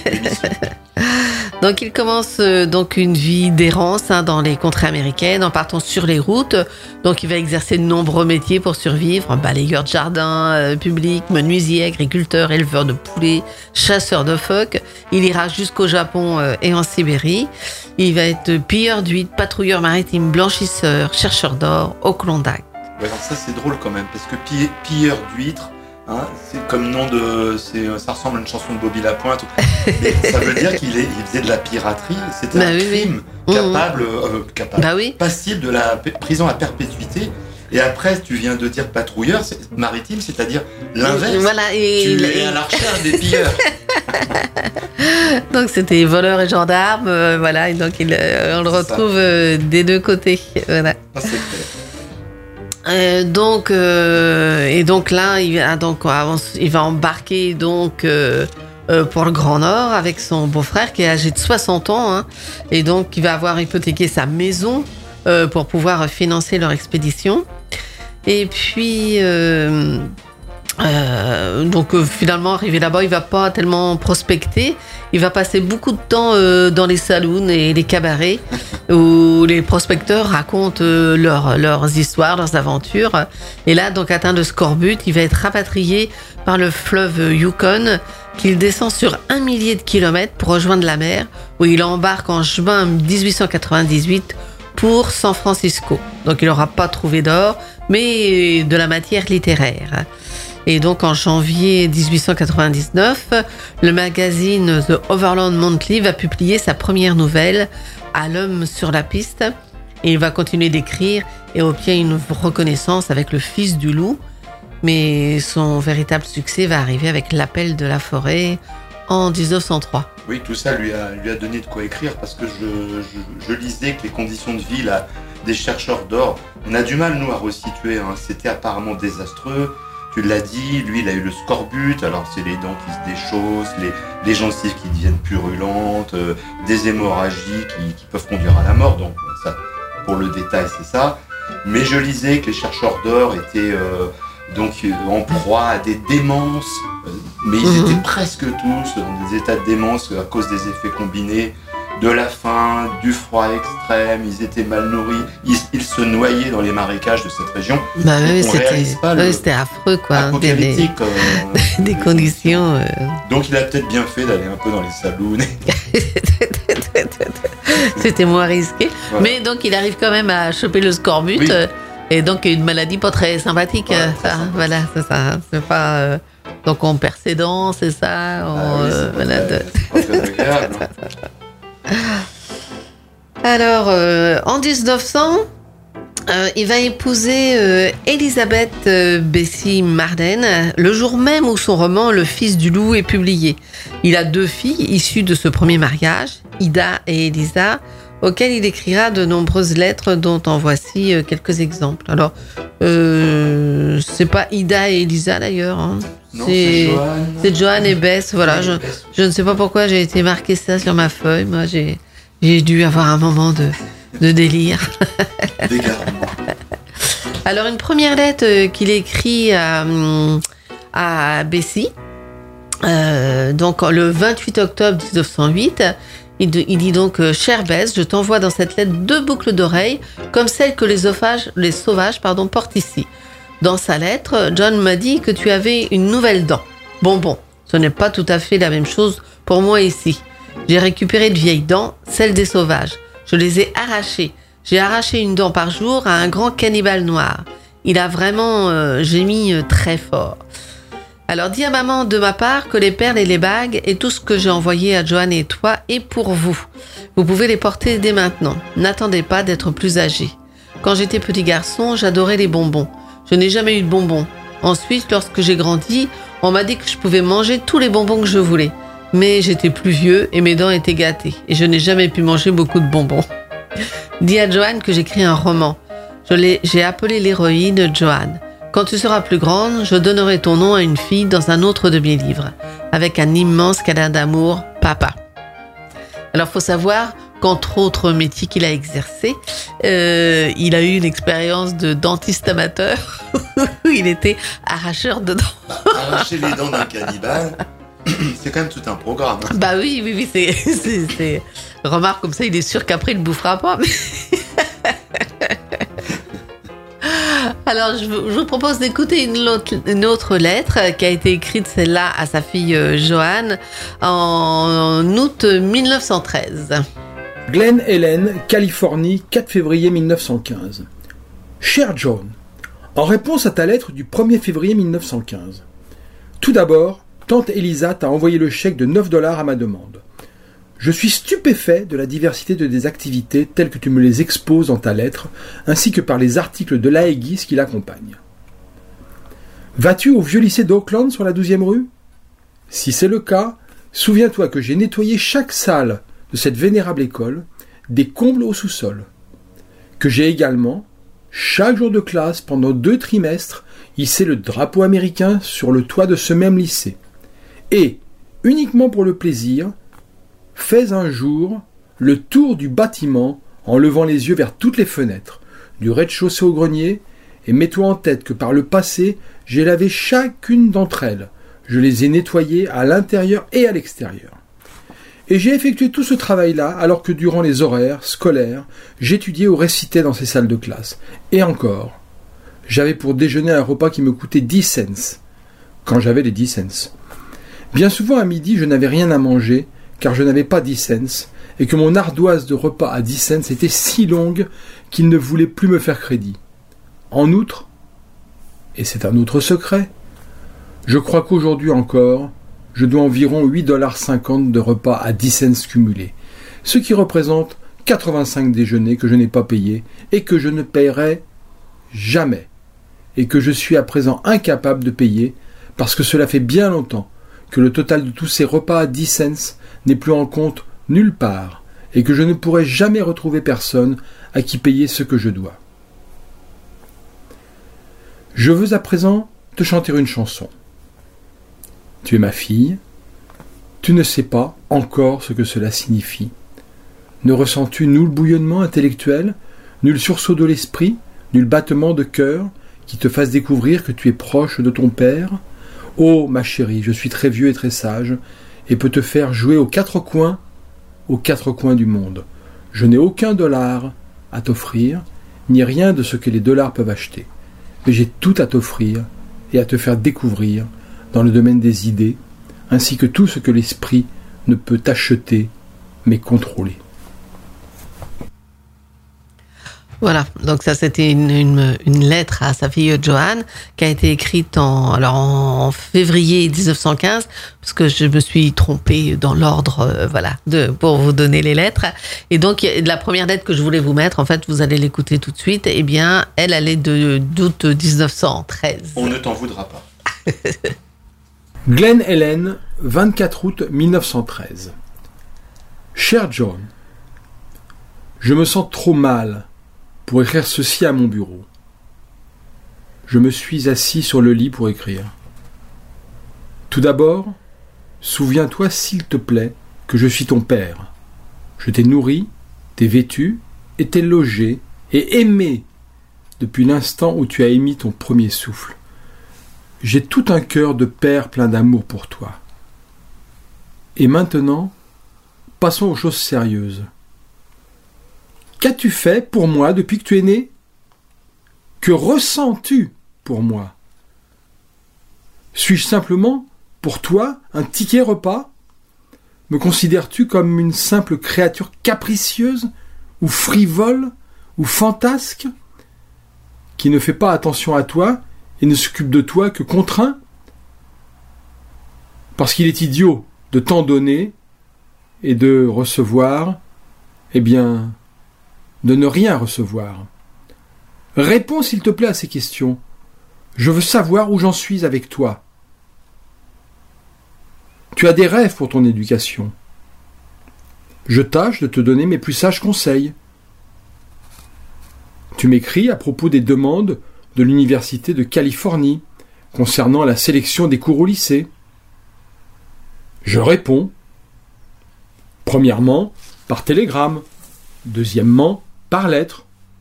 Donc il commence donc une vie d'errance dans les contrées américaines en partant sur les routes. Donc il va exercer de nombreux métiers pour survivre: balayeur de jardin public, menuisier, agriculteur, éleveur de poulets, chasseur de phoques. Il ira jusqu'au Japon et en Sibérie. Il va être pilleur d'huîtres, patrouilleur maritime, blanchisseur, chercheur d'or au Klondike. Ouais, alors ça c'est drôle quand même, parce que pilleur d'huîtres, c'est comme nom ça ressemble à une chanson de Bobby Lapointe. Mais ça veut dire qu'il faisait de la piraterie. C'était un crime capable, passible de la prison à perpétuité. Et après, tu viens de dire patrouilleur maritime, c'est-à-dire l'inverse. Voilà, tu es à la recherche des pilleurs. Donc c'était voleur et gendarme, voilà. Et donc on le retrouve des deux côtés. Voilà. C'est clair. Donc là, il va embarquer pour le Grand Nord avec son beau-frère qui est âgé de 60 ans, hein, et donc il va avoir hypothéqué sa maison pour pouvoir financer leur expédition. Et puis finalement, arrivé là-bas, il va pas tellement prospecter. Il va passer beaucoup de temps dans les saloons et les cabarets où les prospecteurs racontent leurs histoires, leurs aventures. Et là, donc atteint de scorbut, il va être rapatrié par le fleuve Yukon qu'il descend sur 1 millier de kilomètres pour rejoindre la mer, où il embarque en juin 1898 pour San Francisco. Donc il n'aura pas trouvé d'or, mais de la matière littéraire. Et donc en janvier 1899, le magazine The Overland Monthly va publier sa première nouvelle, À l'homme sur la piste. Et il va continuer d'écrire et obtient une reconnaissance avec Le Fils du loup. Mais son véritable succès va arriver avec L'Appel de la forêt en 1903. Oui, tout ça lui a donné de quoi écrire, parce que je lisais que les conditions de vie là, des chercheurs d'or, on a du mal nous à resituer, hein. C'était apparemment désastreux. Tu l'as dit, lui il a eu le scorbut, alors c'est les dents qui se déchaussent, les gencives qui deviennent purulentes, des hémorragies qui peuvent conduire à la mort, donc ça, pour le détail c'est ça. Mais je lisais que les chercheurs d'or étaient en proie à des démences, mais ils étaient presque tous dans des états de démence à cause des effets combinés de la faim, du froid extrême. Ils étaient mal nourris, ils se noyaient dans les marécages de cette région. Bah oui, c'était affreux, quoi. Apocalyptique, des conditions. Donc il a peut-être bien fait d'aller un peu dans les saloons. C'était moins risqué. Voilà. Mais donc il arrive quand même à choper le scorbut. Oui. Et donc une maladie pas très sympathique. Ouais, voilà, c'est ça. C'est pas. Donc on perd ses dents, c'est ça. C'est pas très agréable. Alors, en 1900, il va épouser Elisabeth Bessie Marden le jour même où son roman Le Fils du loup est publié. Il a 2 filles issues de ce premier mariage, Ida et Elisa, auxquelles il écrira de nombreuses lettres dont en voici quelques exemples. Alors, c'est pas Ida et Elisa d'ailleurs, hein. Non, c'est Joanne et Bess. Voilà, je ne sais pas pourquoi j'ai été marqué ça sur ma feuille. Moi, j'ai dû avoir un moment de délire. Alors, une première lettre qu'il écrit à Bessie, donc le 28 octobre 1908, il dit donc « Chère Bess, je t'envoie dans cette lettre 2 boucles d'oreilles comme celles que les sauvages portent ici. Dans sa lettre, John m'a dit que tu avais une nouvelle dent. Bon, ce n'est pas tout à fait la même chose pour moi ici. J'ai récupéré de vieilles dents, celles des sauvages. Je les ai arrachées. J'ai arraché une dent par jour à un grand cannibale noir. Il a vraiment gémi très fort. Alors dis à maman de ma part que les perles et les bagues et tout ce que j'ai envoyé à Joanne et toi est pour vous. Vous pouvez les porter dès maintenant. N'attendez pas d'être plus âgé. Quand j'étais petit garçon, j'adorais les bonbons. Je n'ai jamais eu de bonbons. Ensuite, lorsque j'ai grandi, on m'a dit que je pouvais manger tous les bonbons que je voulais. Mais j'étais plus vieux et mes dents étaient gâtées. Et je n'ai jamais pu manger beaucoup de bonbons. Dis à Joanne que j'écris un roman. J'ai appelé l'héroïne Joanne. Quand tu seras plus grande, je donnerai ton nom à une fille dans un autre de mes livres. Avec un immense câlin d'amour, papa. Alors, faut savoir qu'entre autres métiers qu'il a exercé, il a eu une expérience de dentiste amateur où il était arracheur de dents. Arracher les dents d'un cannibale, c'est quand même tout un programme. Hein. Bah oui, c'est... Remarque, comme ça, il est sûr qu'après, il ne bouffera pas. Mais... Alors, je vous propose d'écouter une autre lettre qui a été écrite, celle-là, à sa fille Joanne, en août 1913. Glen Ellen, Californie, 4 février 1915. Cher John, en réponse à ta lettre du 1er février 1915. Tout d'abord, tante Elisa t'a envoyé le chèque de $9 à ma demande. Je suis stupéfait de la diversité de tes activités telles que tu me les exposes dans ta lettre, ainsi que par les articles de l'Aegis qui l'accompagnent. Vas-tu au vieux lycée d'Oakland sur la 12e rue ? Si c'est le cas, souviens-toi que j'ai nettoyé chaque salle de cette vénérable école, des combles au sous-sol. Que j'ai également, chaque jour de classe, pendant 2 trimestres, hisser le drapeau américain sur le toit de ce même lycée. Et, uniquement pour le plaisir, fais un jour le tour du bâtiment en levant les yeux vers toutes les fenêtres, du rez-de-chaussée au grenier, et mets-toi en tête que par le passé, j'ai lavé chacune d'entre elles. Je les ai nettoyées à l'intérieur et à l'extérieur. Et j'ai effectué tout ce travail-là alors que durant les horaires scolaires, j'étudiais ou récitais dans ces salles de classe. Et encore, j'avais pour déjeuner un repas qui me coûtait 10 cents, quand j'avais les 10 cents. Bien souvent à midi, je n'avais rien à manger, car je n'avais pas 10 cents, et que mon ardoise de repas à 10 cents était si longue qu'il ne voulait plus me faire crédit. En outre, et c'est un autre secret, je crois qu'aujourd'hui encore, je dois environ 8,50 $ de repas à 10 cents cumulés, ce qui représente 85 déjeuners que je n'ai pas payés et que je ne paierai jamais, et que je suis à présent incapable de payer parce que cela fait bien longtemps que le total de tous ces repas à 10 cents n'est plus en compte nulle part et que je ne pourrai jamais retrouver personne à qui payer ce que je dois. Je veux à présent te chanter une chanson. Tu es ma fille, tu ne sais pas encore ce que cela signifie. Ne ressens-tu nul bouillonnement intellectuel, nul sursaut de l'esprit, nul battement de cœur qui te fasse découvrir que tu es proche de ton père? Oh, ma chérie, je suis très vieux et très sage, et peux te faire jouer aux quatre coins du monde. Je n'ai aucun dollar à t'offrir, ni rien de ce que les dollars peuvent acheter. Mais j'ai tout à t'offrir et à te faire découvrir dans le domaine des idées, ainsi que tout ce que l'esprit ne peut acheter, mais contrôler. Voilà, donc ça c'était une lettre à sa fille Joanne qui a été écrite en février 1915, parce que je me suis trompée dans l'ordre, pour vous donner les lettres. Et donc la première lettre que je voulais vous mettre, en fait vous allez l'écouter tout de suite, eh bien elle est d'août 1913. On ne t'en voudra pas. Glen Ellen, 24 août 1913. Cher John, je me sens trop mal pour écrire ceci à mon bureau. Je me suis assis sur le lit pour écrire. Tout d'abord, souviens-toi s'il te plaît que je suis ton père. Je t'ai nourri, t'ai vêtu, et t'ai logé et aimé depuis l'instant où tu as émis ton premier souffle. J'ai tout un cœur de père plein d'amour pour toi. Et maintenant, passons aux choses sérieuses. Qu'as-tu fait pour moi depuis que tu es né? Que ressens-tu pour moi? Suis-je simplement, pour toi, un ticket repas? Me considères-tu comme une simple créature capricieuse, ou frivole, ou fantasque, qui ne fait pas attention à toi et ne s'occupe de toi que contraint? Parce qu'il est idiot de t'en donner et de recevoir, eh bien, de ne rien recevoir. Réponds s'il te plaît à ces questions. Je veux savoir où j'en suis avec toi. Tu as des rêves pour ton éducation. Je tâche de te donner mes plus sages conseils. Tu m'écris à propos des demandes de l'Université de Californie concernant la sélection des cours au lycée. Je réponds. Premièrement, par télégramme. Deuxièmement, par lettre.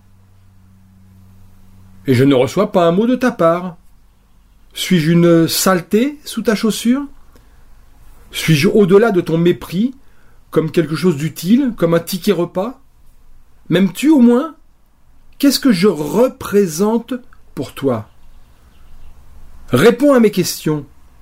Et je ne reçois pas un mot de ta part. Suis-je une saleté sous ta chaussure? Suis-je au-delà de ton mépris, comme quelque chose d'utile, comme un ticket repas? M'aimes-tu au moins? Qu'est-ce que je représente pour toi? Réponds à mes questions.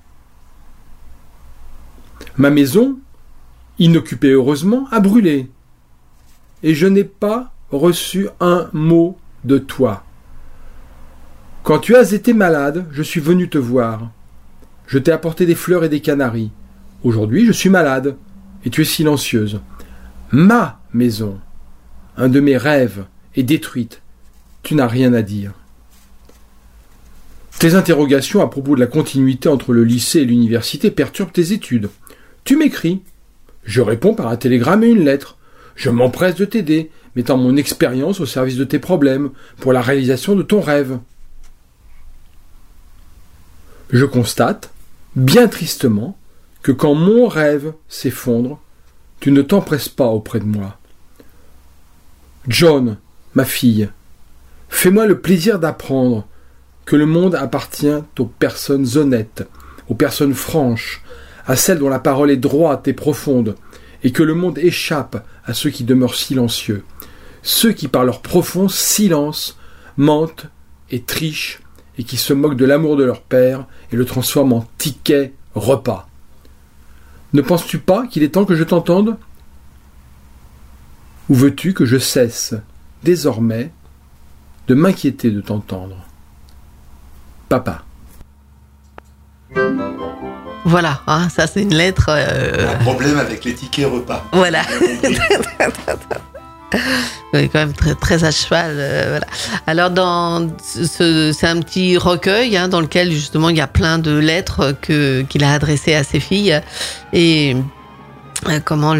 Ma maison, inoccupée heureusement, a brûlé. Et je n'ai pas reçu un mot de toi. Quand tu as été malade, je suis venu te voir. Je t'ai apporté des fleurs et des canaris. Aujourd'hui, je suis malade, et tu es silencieuse. Ma maison, un de mes rêves, est détruite. Tu n'as rien à dire. Tes interrogations à propos de la continuité entre le lycée et l'université perturbent tes études. Tu m'écris. Je réponds par un télégramme et une lettre. Je m'empresse de t'aider, mettant mon expérience au service de tes problèmes, pour la réalisation de ton rêve. Je constate, bien tristement, que quand mon rêve s'effondre, tu ne t'empresses pas auprès de moi. John, ma fille, fais-moi le plaisir d'apprendre que le monde appartient aux personnes honnêtes, aux personnes franches, à celles dont la parole est droite et profonde, et que le monde échappe à ceux qui demeurent silencieux, ceux qui par leur profond silence mentent et trichent, et qui se moquent de l'amour de leur père et le transforment en ticket repas. Ne penses-tu pas qu'il est temps que je t'entende ? Ou veux-tu que je cesse, désormais, de m'inquiéter de t'entendre ? Papa. Voilà, hein, ça c'est une lettre... Un problème avec les tickets repas. Voilà. Oui, quand même très, très à cheval. Voilà. Alors, c'est un petit recueil dans lequel justement il y a plein de lettres qu'il a adressées à ses filles. Et comment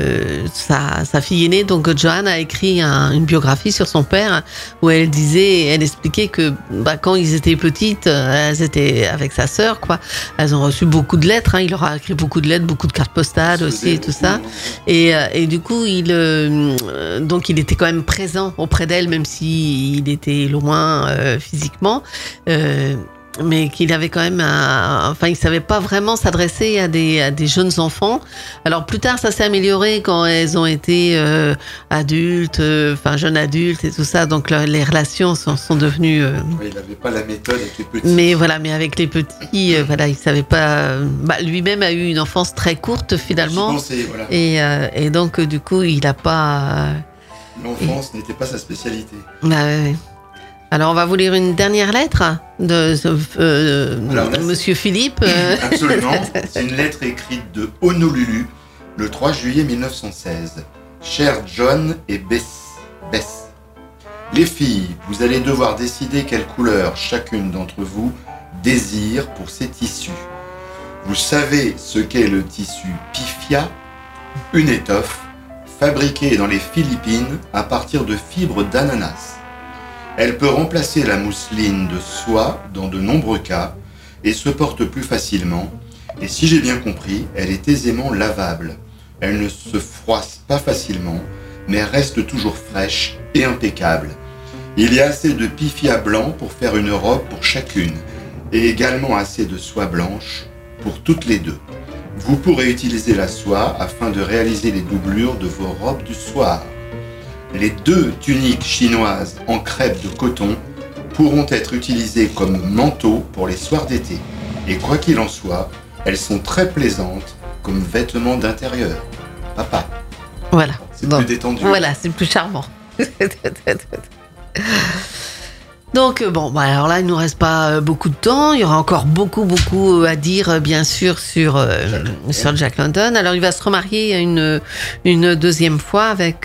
sa fille aînée, donc Joanne, a écrit une biographie sur son père où elle expliquait que quand ils étaient petites, elles étaient avec sa sœur, quoi. Elles ont reçu beaucoup de lettres. Il leur a écrit beaucoup de lettres, beaucoup de cartes postales aussi et tout ça. Et du coup, donc il était quand même présent auprès d'elle, même s'il était loin physiquement. Mais qu'il avait quand même il savait pas vraiment s'adresser à des jeunes enfants. Alors plus tard, ça s'est amélioré quand elles ont été adultes, jeunes adultes et tout ça. Donc les relations sont devenues. Oui, il n'avait pas la méthode avec les petits. Mais avec les petits, il savait pas. Lui-même a eu une enfance très courte finalement. Voilà. Et donc du coup, il a pas. L'enfance n'était pas sa spécialité. Ouais. Alors, on va vous lire une dernière lettre de Monsieur Philippe. Absolument. C'est une lettre écrite de Honolulu, le 3 juillet 1916. Cher John et Bess. Les filles, vous allez devoir décider quelle couleur chacune d'entre vous désire pour ses tissus. Vous savez ce qu'est le tissu Pifia, une étoffe fabriquée dans les Philippines à partir de fibres d'ananas. Elle peut remplacer la mousseline de soie dans de nombreux cas et se porte plus facilement. Et si j'ai bien compris, elle est aisément lavable. Elle ne se froisse pas facilement, mais reste toujours fraîche et impeccable. Il y a assez de pifia blanc pour faire une robe pour chacune, et également assez de soie blanche pour toutes les deux. Vous pourrez utiliser la soie afin de réaliser les doublures de vos robes du soir. Les 2 tuniques chinoises en crêpe de coton pourront être utilisées comme manteaux pour les soirs d'été. Et quoi qu'il en soit, elles sont très plaisantes comme vêtements d'intérieur. Papa. Voilà. C'est plus détendu. Voilà, c'est plus charmant. Donc alors là, il nous reste pas beaucoup de temps. Il y aura encore beaucoup à dire, bien sûr, sur Jack London. Alors, il va se remarier une deuxième fois avec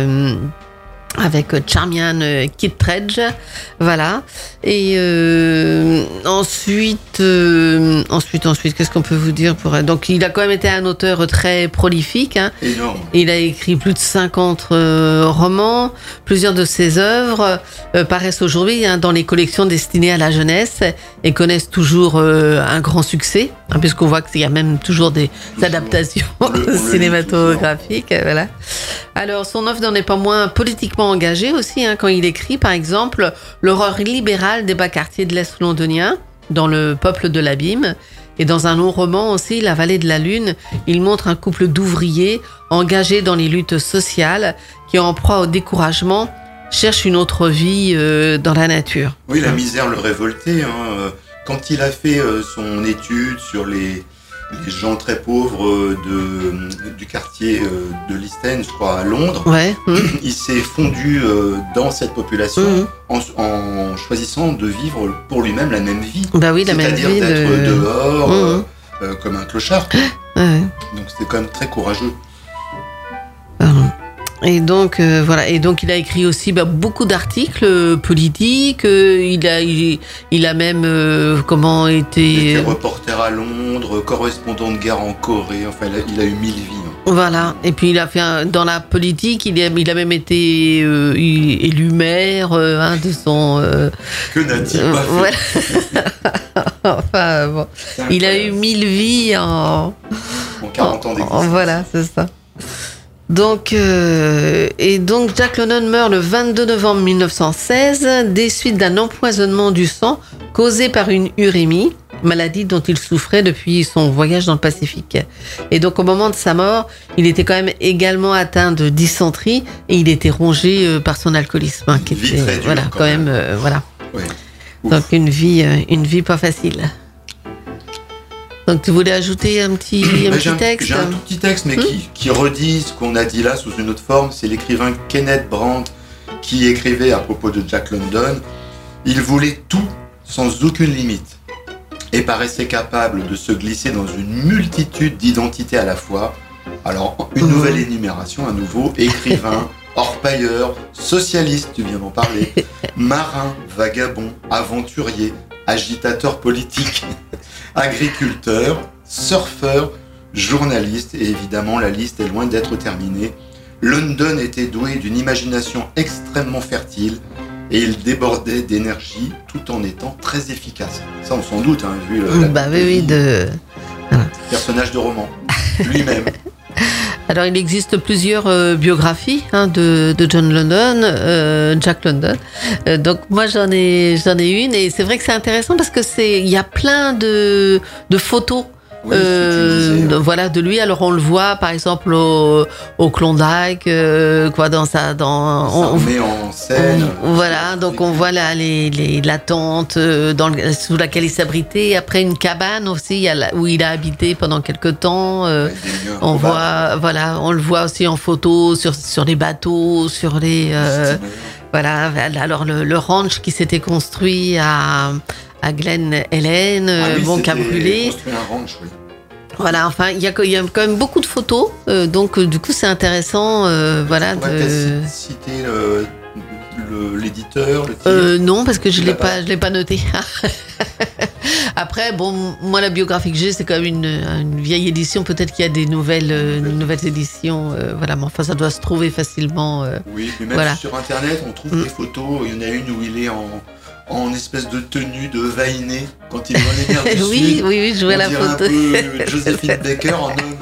Charmian Kittredge, voilà. Et ensuite, qu'est-ce qu'on peut vous dire donc, il a quand même été un auteur très prolifique. Énorme. Il a écrit plus de 50 romans. Plusieurs de ses œuvres paraissent aujourd'hui dans les collections destinées à la jeunesse et connaissent toujours un grand succès, puisqu'on voit qu'il y a même toujours des adaptations cinématographiques. Voilà. Alors, son œuvre n'en est pas moins politiquement engagée aussi, quand il écrit, par exemple, l'horreur libérale des bas quartiers de l'Est londonien, dans Le Peuple de l'Abîme. Et dans un long roman aussi, La Vallée de la Lune, il montre un couple d'ouvriers engagés dans les luttes sociales qui, en proie au découragement, cherchent une autre vie dans la nature. Oui, la misère le révoltait. Quand il a fait son étude sur les gens très pauvres du quartier de l'East End, je crois, à Londres. Ouais. Il s'est fondu dans cette population en choisissant de vivre pour lui-même la même vie. Bah oui, la même vie. C'est-à-dire d'être dehors comme un clochard. Ouais. Donc c'était quand même très courageux. Et donc voilà. Et donc il a écrit aussi beaucoup d'articles politiques. Il a même Il était reporter à Londres, correspondant de guerre en Corée. Enfin, il a eu 1000 vies. Voilà. Et puis il a fait dans la politique, il a même été élu maire de son. Que n'a-t-il pas fait voilà. Enfin, bon. Il a eu 1000 vies en 40 ans d'existence. Voilà, c'est ça. Donc, donc Jack London meurt le 22 novembre 1916 des suites d'un empoisonnement du sang causé par une urémie, maladie dont il souffrait depuis son voyage dans le Pacifique. Et donc au moment de sa mort, il était quand même également atteint de dysenterie et il était rongé par son alcoolisme, qui était très dure, quand même voilà. Ouais. Donc une vie pas facile. Donc tu voulais ajouter un petit texte ? J'ai un tout petit texte, mais qui redit ce qu'on a dit là sous une autre forme. C'est l'écrivain Kenneth Brandt qui écrivait à propos de Jack London. Il voulait tout sans aucune limite et paraissait capable de se glisser dans une multitude d'identités à la fois. Alors, une nouvelle énumération à nouveau. Écrivain, orpailleur, socialiste, tu viens d'en parler, marin, vagabond, aventurier, agitateur politique, agriculteur, surfeur, journaliste, et évidemment la liste est loin d'être terminée. London était doué d'une imagination extrêmement fertile et il débordait d'énergie tout en étant très efficace. Ça on s'en doute, vu le personnage de roman, lui-même. Alors il existe plusieurs biographies de John London, Jack London. Donc moi j'en ai une et c'est vrai que c'est intéressant parce que il y a plein de photos. Voilà de lui. Alors on le voit par exemple au Klondike, on met en scène. Voilà, donc on voit la tente sous laquelle il s'abritait. Après une cabane aussi où il a habité pendant quelque temps. On le voit aussi en photo sur les bateaux, sur les voilà. Alors le ranch qui s'était construit à Glen Helen, qui a brûlé. Un ranch, oui. Voilà, enfin, il y a quand même beaucoup de photos, donc du coup c'est intéressant, voilà. Citer l'éditeur, le titre. Non, parce que je l'ai pas noté. Après, bon, moi la biographie que j'ai, c'est quand même une vieille édition. Peut-être qu'il y a des nouvelles éditions, voilà. Mais enfin, ça doit se trouver facilement. Oui, mais même sur Internet, on trouve des photos. Il y en a une où il est en espèce de tenue de vainé quand il est dans les mers du Sud. Oui, je vois la photo. Un peu Josephine Baker en homme.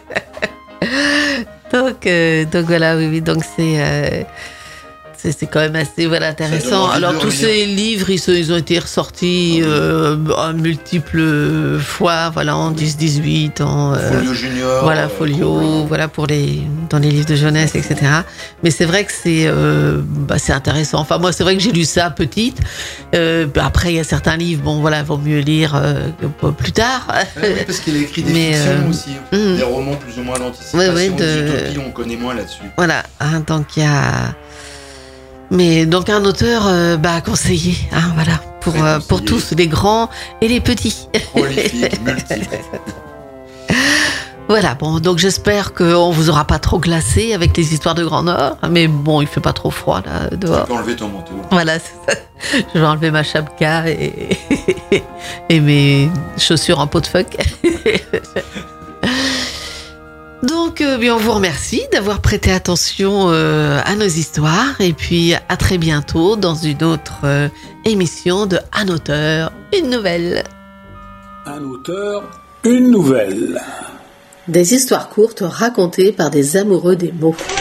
Donc voilà, oui, donc c'est quand même assez intéressant. Alors tous ces livres, ils ont été ressortis à multiples fois, voilà, en 10-18, en Folio Junior. Voilà, Folio, voilà dans les livres de jeunesse, etc. Mais c'est vrai que c'est intéressant. Enfin moi, c'est vrai que j'ai lu ça petite. Après, il y a certains livres, vaut mieux lire plus tard. Oui, parce qu'il a écrit des fictions aussi, des romans plus ou moins d'anticipation, des utopies, on connaît moins là-dessus. Voilà, donc il y a. Mais donc un auteur conseillé, voilà, pour tous, les grands et les petits. Prolifique, multiple. Voilà, bon, donc j'espère qu'on vous aura pas trop glacé avec les histoires de Grand Nord, mais bon, il fait pas trop froid là dehors. Tu peux enlever ton manteau. Voilà, c'est ça. Je vais enlever ma chapka et mes chaussures en peau de phoque. Donc, on vous remercie d'avoir prêté attention à nos histoires et puis à très bientôt dans une autre émission de Un auteur, une nouvelle. Un auteur, une nouvelle. Des histoires courtes racontées par des amoureux des mots.